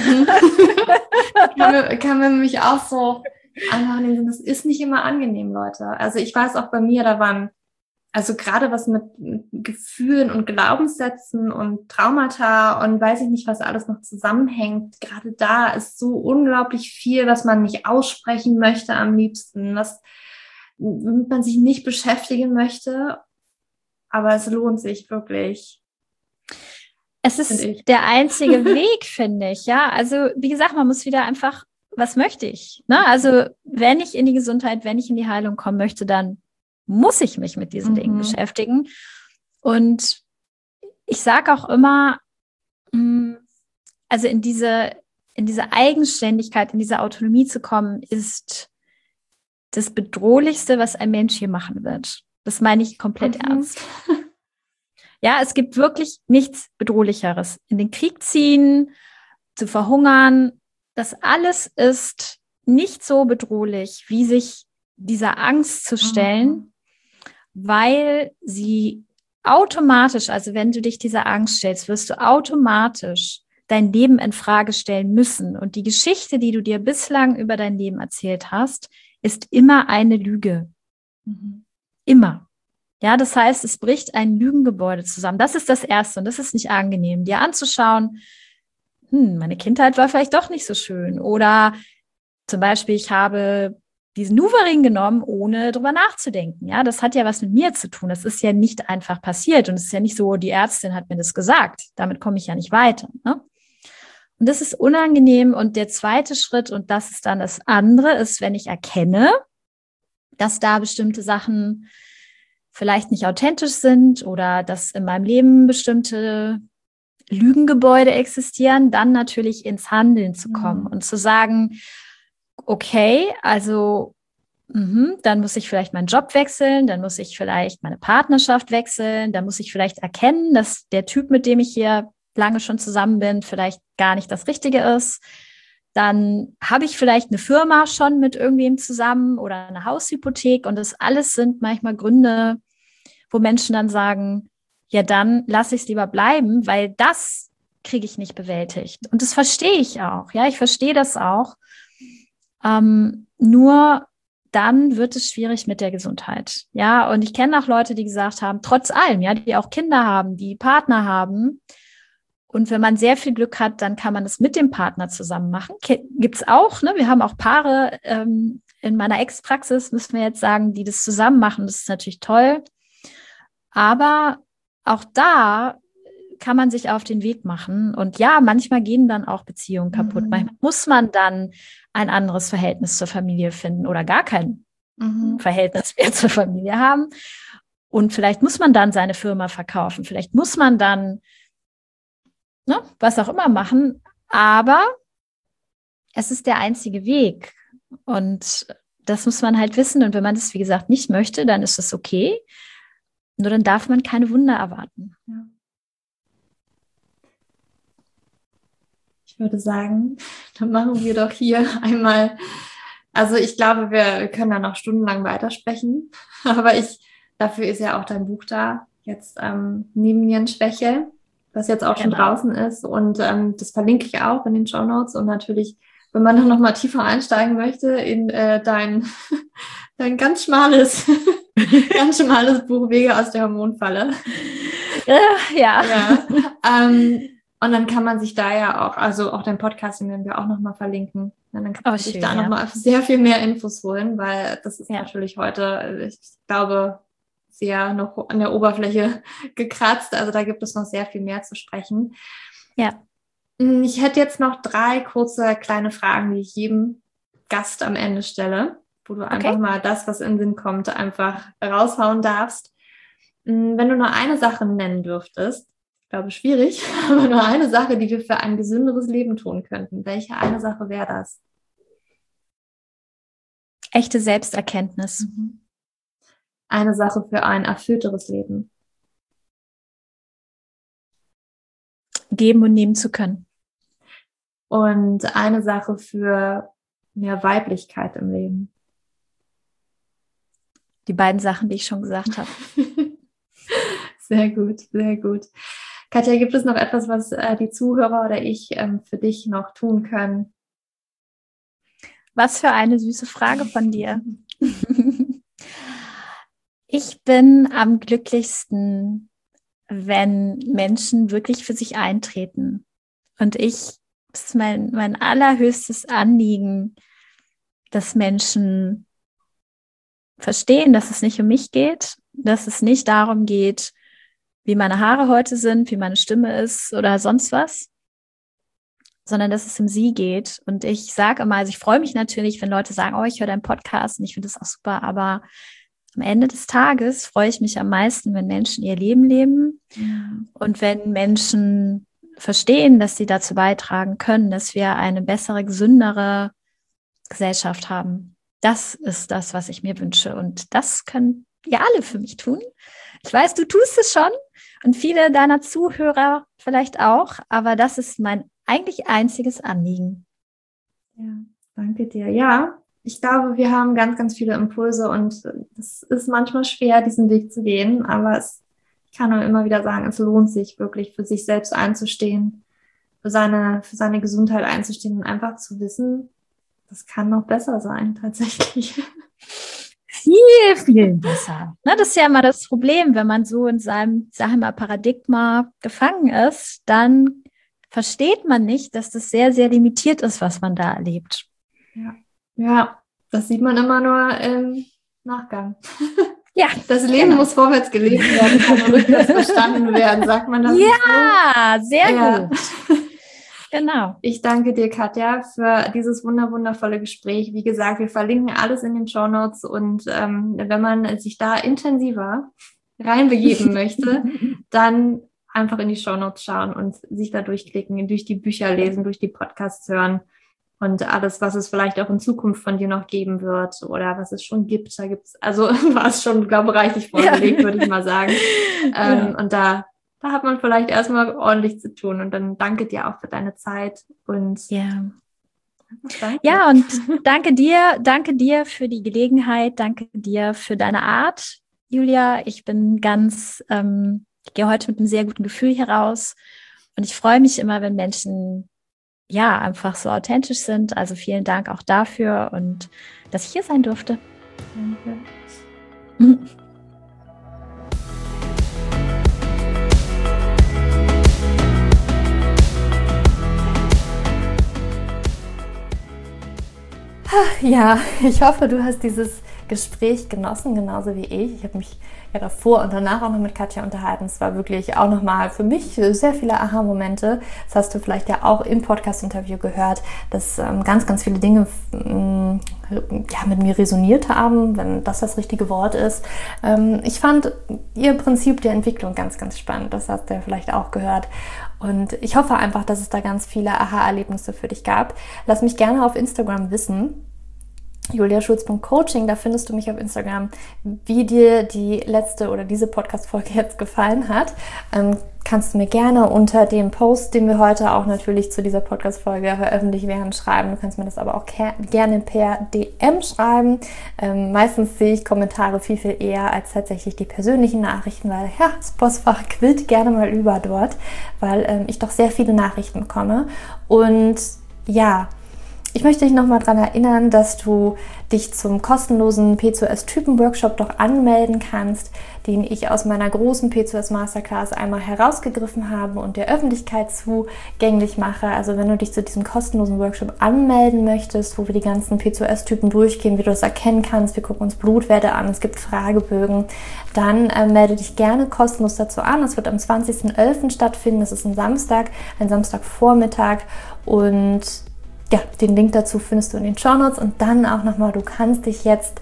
kann, mir, kann mir nämlich auch so einfach nehmen, das ist nicht immer angenehm, Leute. Also ich weiß auch bei mir, da waren, also gerade was mit Gefühlen und Glaubenssätzen und Traumata und weiß ich nicht, was alles noch zusammenhängt, gerade da ist so unglaublich viel, was man nicht aussprechen möchte am liebsten, was womit man sich nicht beschäftigen möchte, aber es lohnt sich wirklich. Es ist der einzige Weg, finde ich, ja. Also, wie gesagt, man muss wieder einfach, was möchte ich? Ne? Also, wenn ich in die Gesundheit, wenn ich in die Heilung kommen möchte, dann muss ich mich mit diesen mhm. Dingen beschäftigen. Und ich sage auch immer, also in diese, in diese Eigenständigkeit, in diese Autonomie zu kommen, ist das Bedrohlichste, was ein Mensch hier machen wird. Das meine ich komplett mhm. ernst. Ja, es gibt wirklich nichts Bedrohlicheres. In den Krieg ziehen, zu verhungern, das alles ist nicht so bedrohlich, wie sich dieser Angst zu stellen, mhm. weil sie automatisch, also wenn du dich dieser Angst stellst, wirst du automatisch dein Leben in Frage stellen müssen. Und die Geschichte, die du dir bislang über dein Leben erzählt hast, ist immer eine Lüge. Mhm. Immer. Ja, das heißt, es bricht ein Lügengebäude zusammen. Das ist das Erste und das ist nicht angenehm, dir anzuschauen, hm, meine Kindheit war vielleicht doch nicht so schön. Oder zum Beispiel, ich habe diesen Nuvaring genommen, ohne drüber nachzudenken. Ja, das hat ja was mit mir zu tun. Das ist ja nicht einfach passiert und es ist ja nicht so, die Ärztin hat mir das gesagt. Damit komme ich ja nicht weiter. Ne? Und das ist unangenehm. Und der zweite Schritt, und das ist dann das andere, ist, wenn ich erkenne, dass da bestimmte Sachen vielleicht nicht authentisch sind oder dass in meinem Leben bestimmte Lügengebäude existieren, dann natürlich ins Handeln zu kommen mhm. und zu sagen, okay, also mh, dann muss ich vielleicht meinen Job wechseln, dann muss ich vielleicht meine Partnerschaft wechseln, dann muss ich vielleicht erkennen, dass der Typ, mit dem ich hier lange schon zusammen bin, vielleicht gar nicht das Richtige ist. Dann habe ich vielleicht eine Firma schon mit irgendwem zusammen oder eine Haushypothek und das alles sind manchmal Gründe, wo Menschen dann sagen, ja, dann lasse ich es lieber bleiben, weil das kriege ich nicht bewältigt. Und das verstehe ich auch. Ja, ich verstehe das auch. Ähm, nur dann wird es schwierig mit der Gesundheit. Ja, und ich kenne auch Leute, die gesagt haben, trotz allem, ja, die auch Kinder haben, die Partner haben. Und wenn man sehr viel Glück hat, dann kann man es mit dem Partner zusammen machen. Gibt's auch, ne? Wir haben auch Paare ähm, in meiner Ex-Praxis, müssen wir jetzt sagen, die das zusammen machen. Das ist natürlich toll. Aber auch da kann man sich auf den Weg machen. Und ja, manchmal gehen dann auch Beziehungen kaputt. Mhm. Manchmal muss man dann ein anderes Verhältnis zur Familie finden oder gar kein mhm. Verhältnis mehr zur Familie haben. Und vielleicht muss man dann seine Firma verkaufen. Vielleicht muss man dann ne, was auch immer machen. Aber es ist der einzige Weg. Und das muss man halt wissen. Und wenn man das, wie gesagt, nicht möchte, dann ist das okay. Nur dann darf man keine Wunder erwarten. Ja. Ich würde sagen, dann machen wir doch hier einmal, also ich glaube, wir können da noch stundenlang weitersprechen, aber ich, dafür ist ja auch dein Buch da, jetzt ähm, Nebennierenschwäche, was jetzt auch genau. schon draußen ist und ähm, das verlinke ich auch in den Shownotes und natürlich, wenn man noch mal tiefer einsteigen möchte in äh, dein, dein ganz schmales, ganz schmales Buch Wege aus der Hormonfalle. Ja. ja. Ähm, und dann kann man sich da ja auch, also auch dein Podcast, den werden wir auch nochmal verlinken. Und dann kann man oh, sich schön, da ja. nochmal sehr viel mehr Infos holen, weil das ist ja. natürlich heute, ich glaube, sehr noch an der Oberfläche gekratzt. Also da gibt es noch sehr viel mehr zu sprechen. Ja. Ich hätte jetzt noch drei kurze kleine Fragen, die ich jedem Gast am Ende stelle, wo du okay. einfach mal das, was in den Sinn kommt, einfach raushauen darfst. Wenn du nur eine Sache nennen dürftest, ich glaube, schwierig, aber nur eine Sache, die wir für ein gesünderes Leben tun könnten. Welche eine Sache wäre das? Echte Selbsterkenntnis. Mhm. Eine Sache für ein erfüllteres Leben. Geben und nehmen zu können. Und eine Sache für mehr Weiblichkeit im Leben. Die beiden Sachen, die ich schon gesagt habe. Sehr gut, sehr gut. Katja, gibt es noch etwas, was äh, die Zuhörer oder ich ähm, für dich noch tun können? Was für eine süße Frage von dir. Ich bin am glücklichsten, wenn Menschen wirklich für sich eintreten. Und ich, das ist mein, mein allerhöchstes Anliegen, dass Menschen verstehen, dass es nicht um mich geht, dass es nicht darum geht, wie meine Haare heute sind, wie meine Stimme ist oder sonst was, sondern dass es um sie geht. Und ich sage immer, also ich freue mich natürlich, wenn Leute sagen, oh, ich höre deinen Podcast und ich finde das auch super, aber am Ende des Tages freue ich mich am meisten, wenn Menschen ihr Leben leben mhm. und wenn Menschen verstehen, dass sie dazu beitragen können, dass wir eine bessere, gesündere Gesellschaft haben. Das ist das, was ich mir wünsche. Und das können ihr alle für mich tun. Ich weiß, du tust es schon und viele deiner Zuhörer vielleicht auch, aber das ist mein eigentlich einziges Anliegen. Ja, danke dir. Ja, ich glaube, wir haben ganz, ganz viele Impulse und es ist manchmal schwer, diesen Weg zu gehen, aber es, ich kann nur immer wieder sagen, es lohnt sich wirklich für sich selbst einzustehen, für seine, für seine Gesundheit einzustehen und einfach zu wissen, das kann noch besser sein, tatsächlich. Viel, viel besser. Ne, das ist ja immer das Problem, wenn man so in seinem, sag ich mal, Paradigma gefangen ist, dann versteht man nicht, dass das sehr, sehr limitiert ist, was man da erlebt. Ja, ja. das sieht man immer nur im Nachgang. Ja, das Leben genau. muss vorwärts gelebt werden, kann rückwärts verstanden werden, sagt man das? Ja, so? sehr ja. gut. Genau. Ich danke dir, Katja, für dieses wunder wundervolle Gespräch. Wie gesagt, wir verlinken alles in den Shownotes und ähm, wenn man sich da intensiver reinbegeben möchte, dann einfach in die Shownotes schauen und sich da durchklicken, durch die Bücher lesen, durch die Podcasts hören und alles, was es vielleicht auch in Zukunft von dir noch geben wird oder was es schon gibt. Da gibt's also war es schon, glaube ich, reichlich vorgelegt, ja. würde ich mal sagen. Ja. Ähm, und da Da hat man vielleicht erstmal ordentlich zu tun und dann danke dir auch für deine Zeit und ja, danke. Ja, und danke dir, danke dir für die Gelegenheit, danke dir für deine Art, Julia. Ich bin ganz, ähm, ich gehe heute mit einem sehr guten Gefühl hier raus und ich freue mich immer, wenn Menschen ja einfach so authentisch sind. Also vielen Dank auch dafür und dass ich hier sein durfte. Danke. Mhm. Ja, ich hoffe, du hast dieses Gespräch genossen, genauso wie ich. Ich habe mich ja davor und danach auch noch mit Katja unterhalten. Es war wirklich auch nochmal für mich sehr viele Aha-Momente. Das hast du vielleicht ja auch im Podcast-Interview gehört, dass ähm, ganz, ganz viele Dinge ähm, ja, mit mir resoniert haben, wenn das das richtige Wort ist. Ähm, ich fand ihr Prinzip der Entwicklung ganz, ganz spannend. Das hast du ja vielleicht auch gehört. Und ich hoffe einfach, dass es da ganz viele Aha-Erlebnisse für dich gab. Lass mich gerne auf Instagram wissen. julia schulz punkt coaching, da findest du mich auf Instagram, wie dir die letzte oder diese Podcast-Folge jetzt gefallen hat. Ähm, kannst du mir gerne unter dem Post, den wir heute auch natürlich zu dieser Podcast-Folge veröffentlicht werden, schreiben. Du kannst mir das aber auch gerne per D M schreiben. Ähm, meistens sehe ich Kommentare viel, viel eher als tatsächlich die persönlichen Nachrichten, weil ja, das Postfach quillt gerne mal über dort, weil ähm, ich doch sehr viele Nachrichten bekomme. Und ja, ich möchte dich nochmal daran erinnern, dass du dich zum kostenlosen P C O S-Typen-Workshop doch anmelden kannst, den ich aus meiner großen P C O S-Masterclass einmal herausgegriffen habe und der Öffentlichkeit zugänglich mache. Also wenn du dich zu diesem kostenlosen Workshop anmelden möchtest, wo wir die ganzen P C O S-Typen durchgehen, wie du das erkennen kannst, wir gucken uns Blutwerte an, es gibt Fragebögen, dann äh, melde dich gerne kostenlos dazu an. Es wird am zwanzigsten elften stattfinden, das ist ein Samstag, ein Samstagvormittag und ja, den Link dazu findest du in den Shownotes und dann auch nochmal, du kannst dich jetzt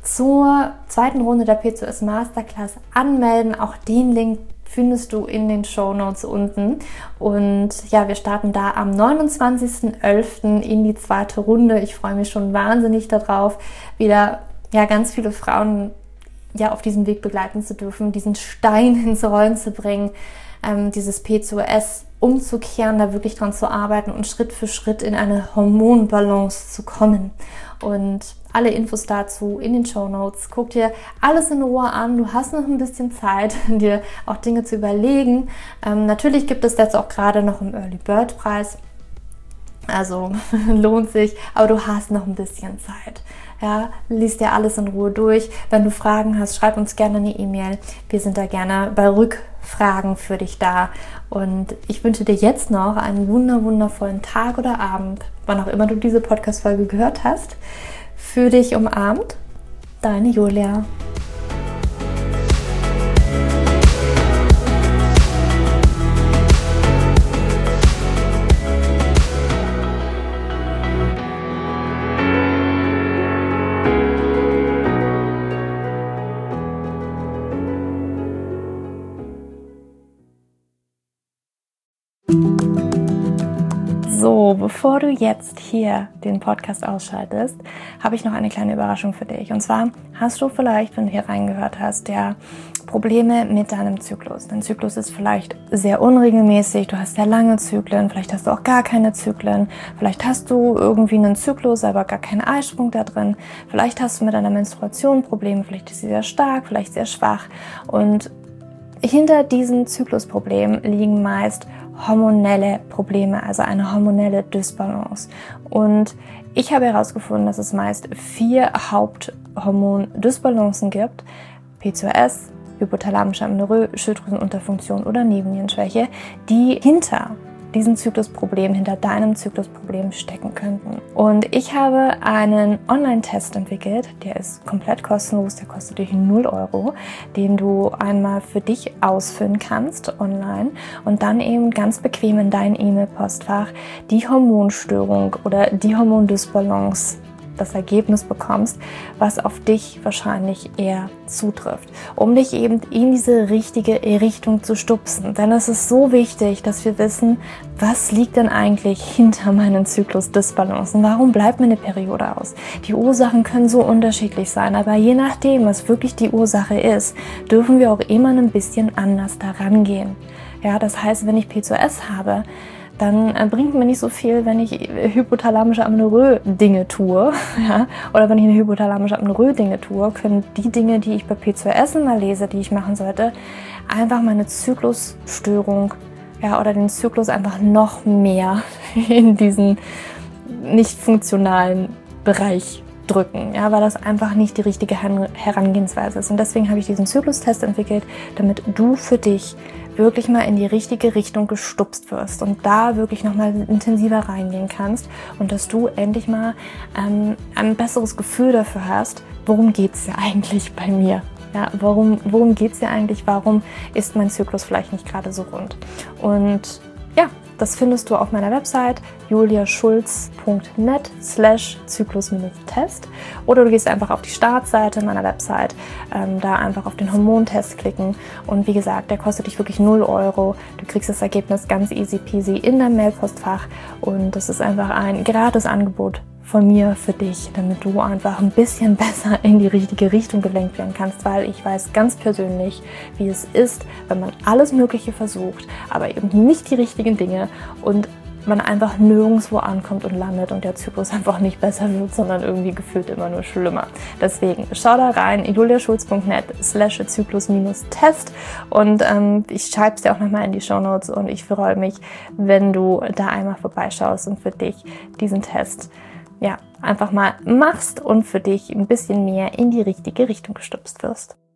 zur zweiten Runde der P C O S Masterclass anmelden. Auch den Link findest du in den Shownotes unten. Und ja, wir starten da am neunundzwanzigsten elften in die zweite Runde. Ich freue mich schon wahnsinnig darauf, wieder ja ganz viele Frauen ja auf diesem Weg begleiten zu dürfen, diesen Stein ins Rollen zu bringen, ähm, dieses P C O S umzukehren, da wirklich dran zu arbeiten und Schritt für Schritt in eine Hormonbalance zu kommen. Und alle Infos dazu in den Shownotes. Guck dir alles in Ruhe an. Du hast noch ein bisschen Zeit, dir auch Dinge zu überlegen. Ähm, natürlich gibt es jetzt auch gerade noch einen Early Bird Preis. Also lohnt sich, aber du hast noch ein bisschen Zeit. Ja, lies dir alles in Ruhe durch. Wenn du Fragen hast, schreib uns gerne eine E-Mail. Wir sind da gerne bei Rückfragen für dich da. Und ich wünsche dir jetzt noch einen wunder wundervollen Tag oder Abend, wann auch immer du diese Podcast-Folge gehört hast. Für dich umarmt, deine Julia. So, bevor du jetzt hier den Podcast ausschaltest, habe ich noch eine kleine Überraschung für dich. Und zwar hast du vielleicht, wenn du hier reingehört hast, ja Probleme mit deinem Zyklus. Dein Zyklus ist vielleicht sehr unregelmäßig, du hast sehr lange Zyklen, vielleicht hast du auch gar keine Zyklen, vielleicht hast du irgendwie einen Zyklus, aber gar keinen Eisprung da drin, vielleicht hast du mit deiner Menstruation Probleme, vielleicht ist sie sehr stark, vielleicht sehr schwach. Und hinter diesen Zyklusproblemen liegen meist hormonelle Probleme, also eine hormonelle Dysbalance. Und ich habe herausgefunden, dass es meist vier Haupthormon-Dysbalancen gibt: P C O S, hypothalamische Amenorrhoe, Schilddrüsenunterfunktion oder Nebennierenschwäche, die hinter diesem Zyklusproblem, hinter deinem Zyklusproblem stecken könnten. Und ich habe einen Online-Test entwickelt, der ist komplett kostenlos, der kostet dich null Euro, den du einmal für dich ausfüllen kannst online und dann eben ganz bequem in dein E-Mail-Postfach die Hormonstörung oder die Hormondysbalance, das Ergebnis bekommst, was auf dich wahrscheinlich eher zutrifft, um dich eben in diese richtige Richtung zu stupsen. Denn es ist so wichtig, dass wir wissen, was liegt denn eigentlich hinter meinen Zyklusdysbalancen? Warum bleibt mir eine Periode aus? Die Ursachen können so unterschiedlich sein, aber je nachdem, was wirklich die Ursache ist, dürfen wir auch immer ein bisschen anders daran gehen. Ja, das heißt, wenn ich P C O S habe, dann bringt mir nicht so viel, wenn ich hypothalamische Amenorrhoe-Dinge tue. Ja? Oder wenn ich eine hypothalamische Amenorrhoe-Dinge tue, können die Dinge, die ich bei P C O S immer lese, die ich machen sollte, einfach meine Zyklusstörung, ja, oder den Zyklus einfach noch mehr in diesen nicht funktionalen Bereich drücken, ja, weil das einfach nicht die richtige Herangehensweise ist. Und deswegen habe ich diesen Zyklustest entwickelt, damit du für dich wirklich mal in die richtige Richtung gestupst wirst und da wirklich nochmal intensiver reingehen kannst und dass du endlich mal ähm, ein besseres Gefühl dafür hast, worum geht es ja eigentlich bei mir? Ja, warum, worum geht es ja eigentlich? Warum ist mein Zyklus vielleicht nicht gerade so rund? Und ja, das findest du auf meiner Website juliaschulz punkt net slash zyklus-test oder du gehst einfach auf die Startseite meiner Website, ähm, da einfach auf den Hormontest klicken und wie gesagt, der kostet dich wirklich null Euro. Du kriegst das Ergebnis ganz easy peasy in dein Mailpostfach und das ist einfach ein gratis Angebot von mir für dich, damit du einfach ein bisschen besser in die richtige Richtung gelenkt werden kannst, weil ich weiß ganz persönlich, wie es ist, wenn man alles Mögliche versucht, aber eben nicht die richtigen Dinge und man einfach nirgendwo ankommt und landet und der Zyklus einfach nicht besser wird, sondern irgendwie gefühlt immer nur schlimmer. Deswegen schau da rein, juliaschulz punkt net slash zyklus-test und ähm, ich schreibe es dir auch nochmal in die Shownotes und ich freue mich, wenn du da einmal vorbeischaust und für dich diesen Test ja, einfach mal machst und für dich ein bisschen mehr in die richtige Richtung gestupst wirst.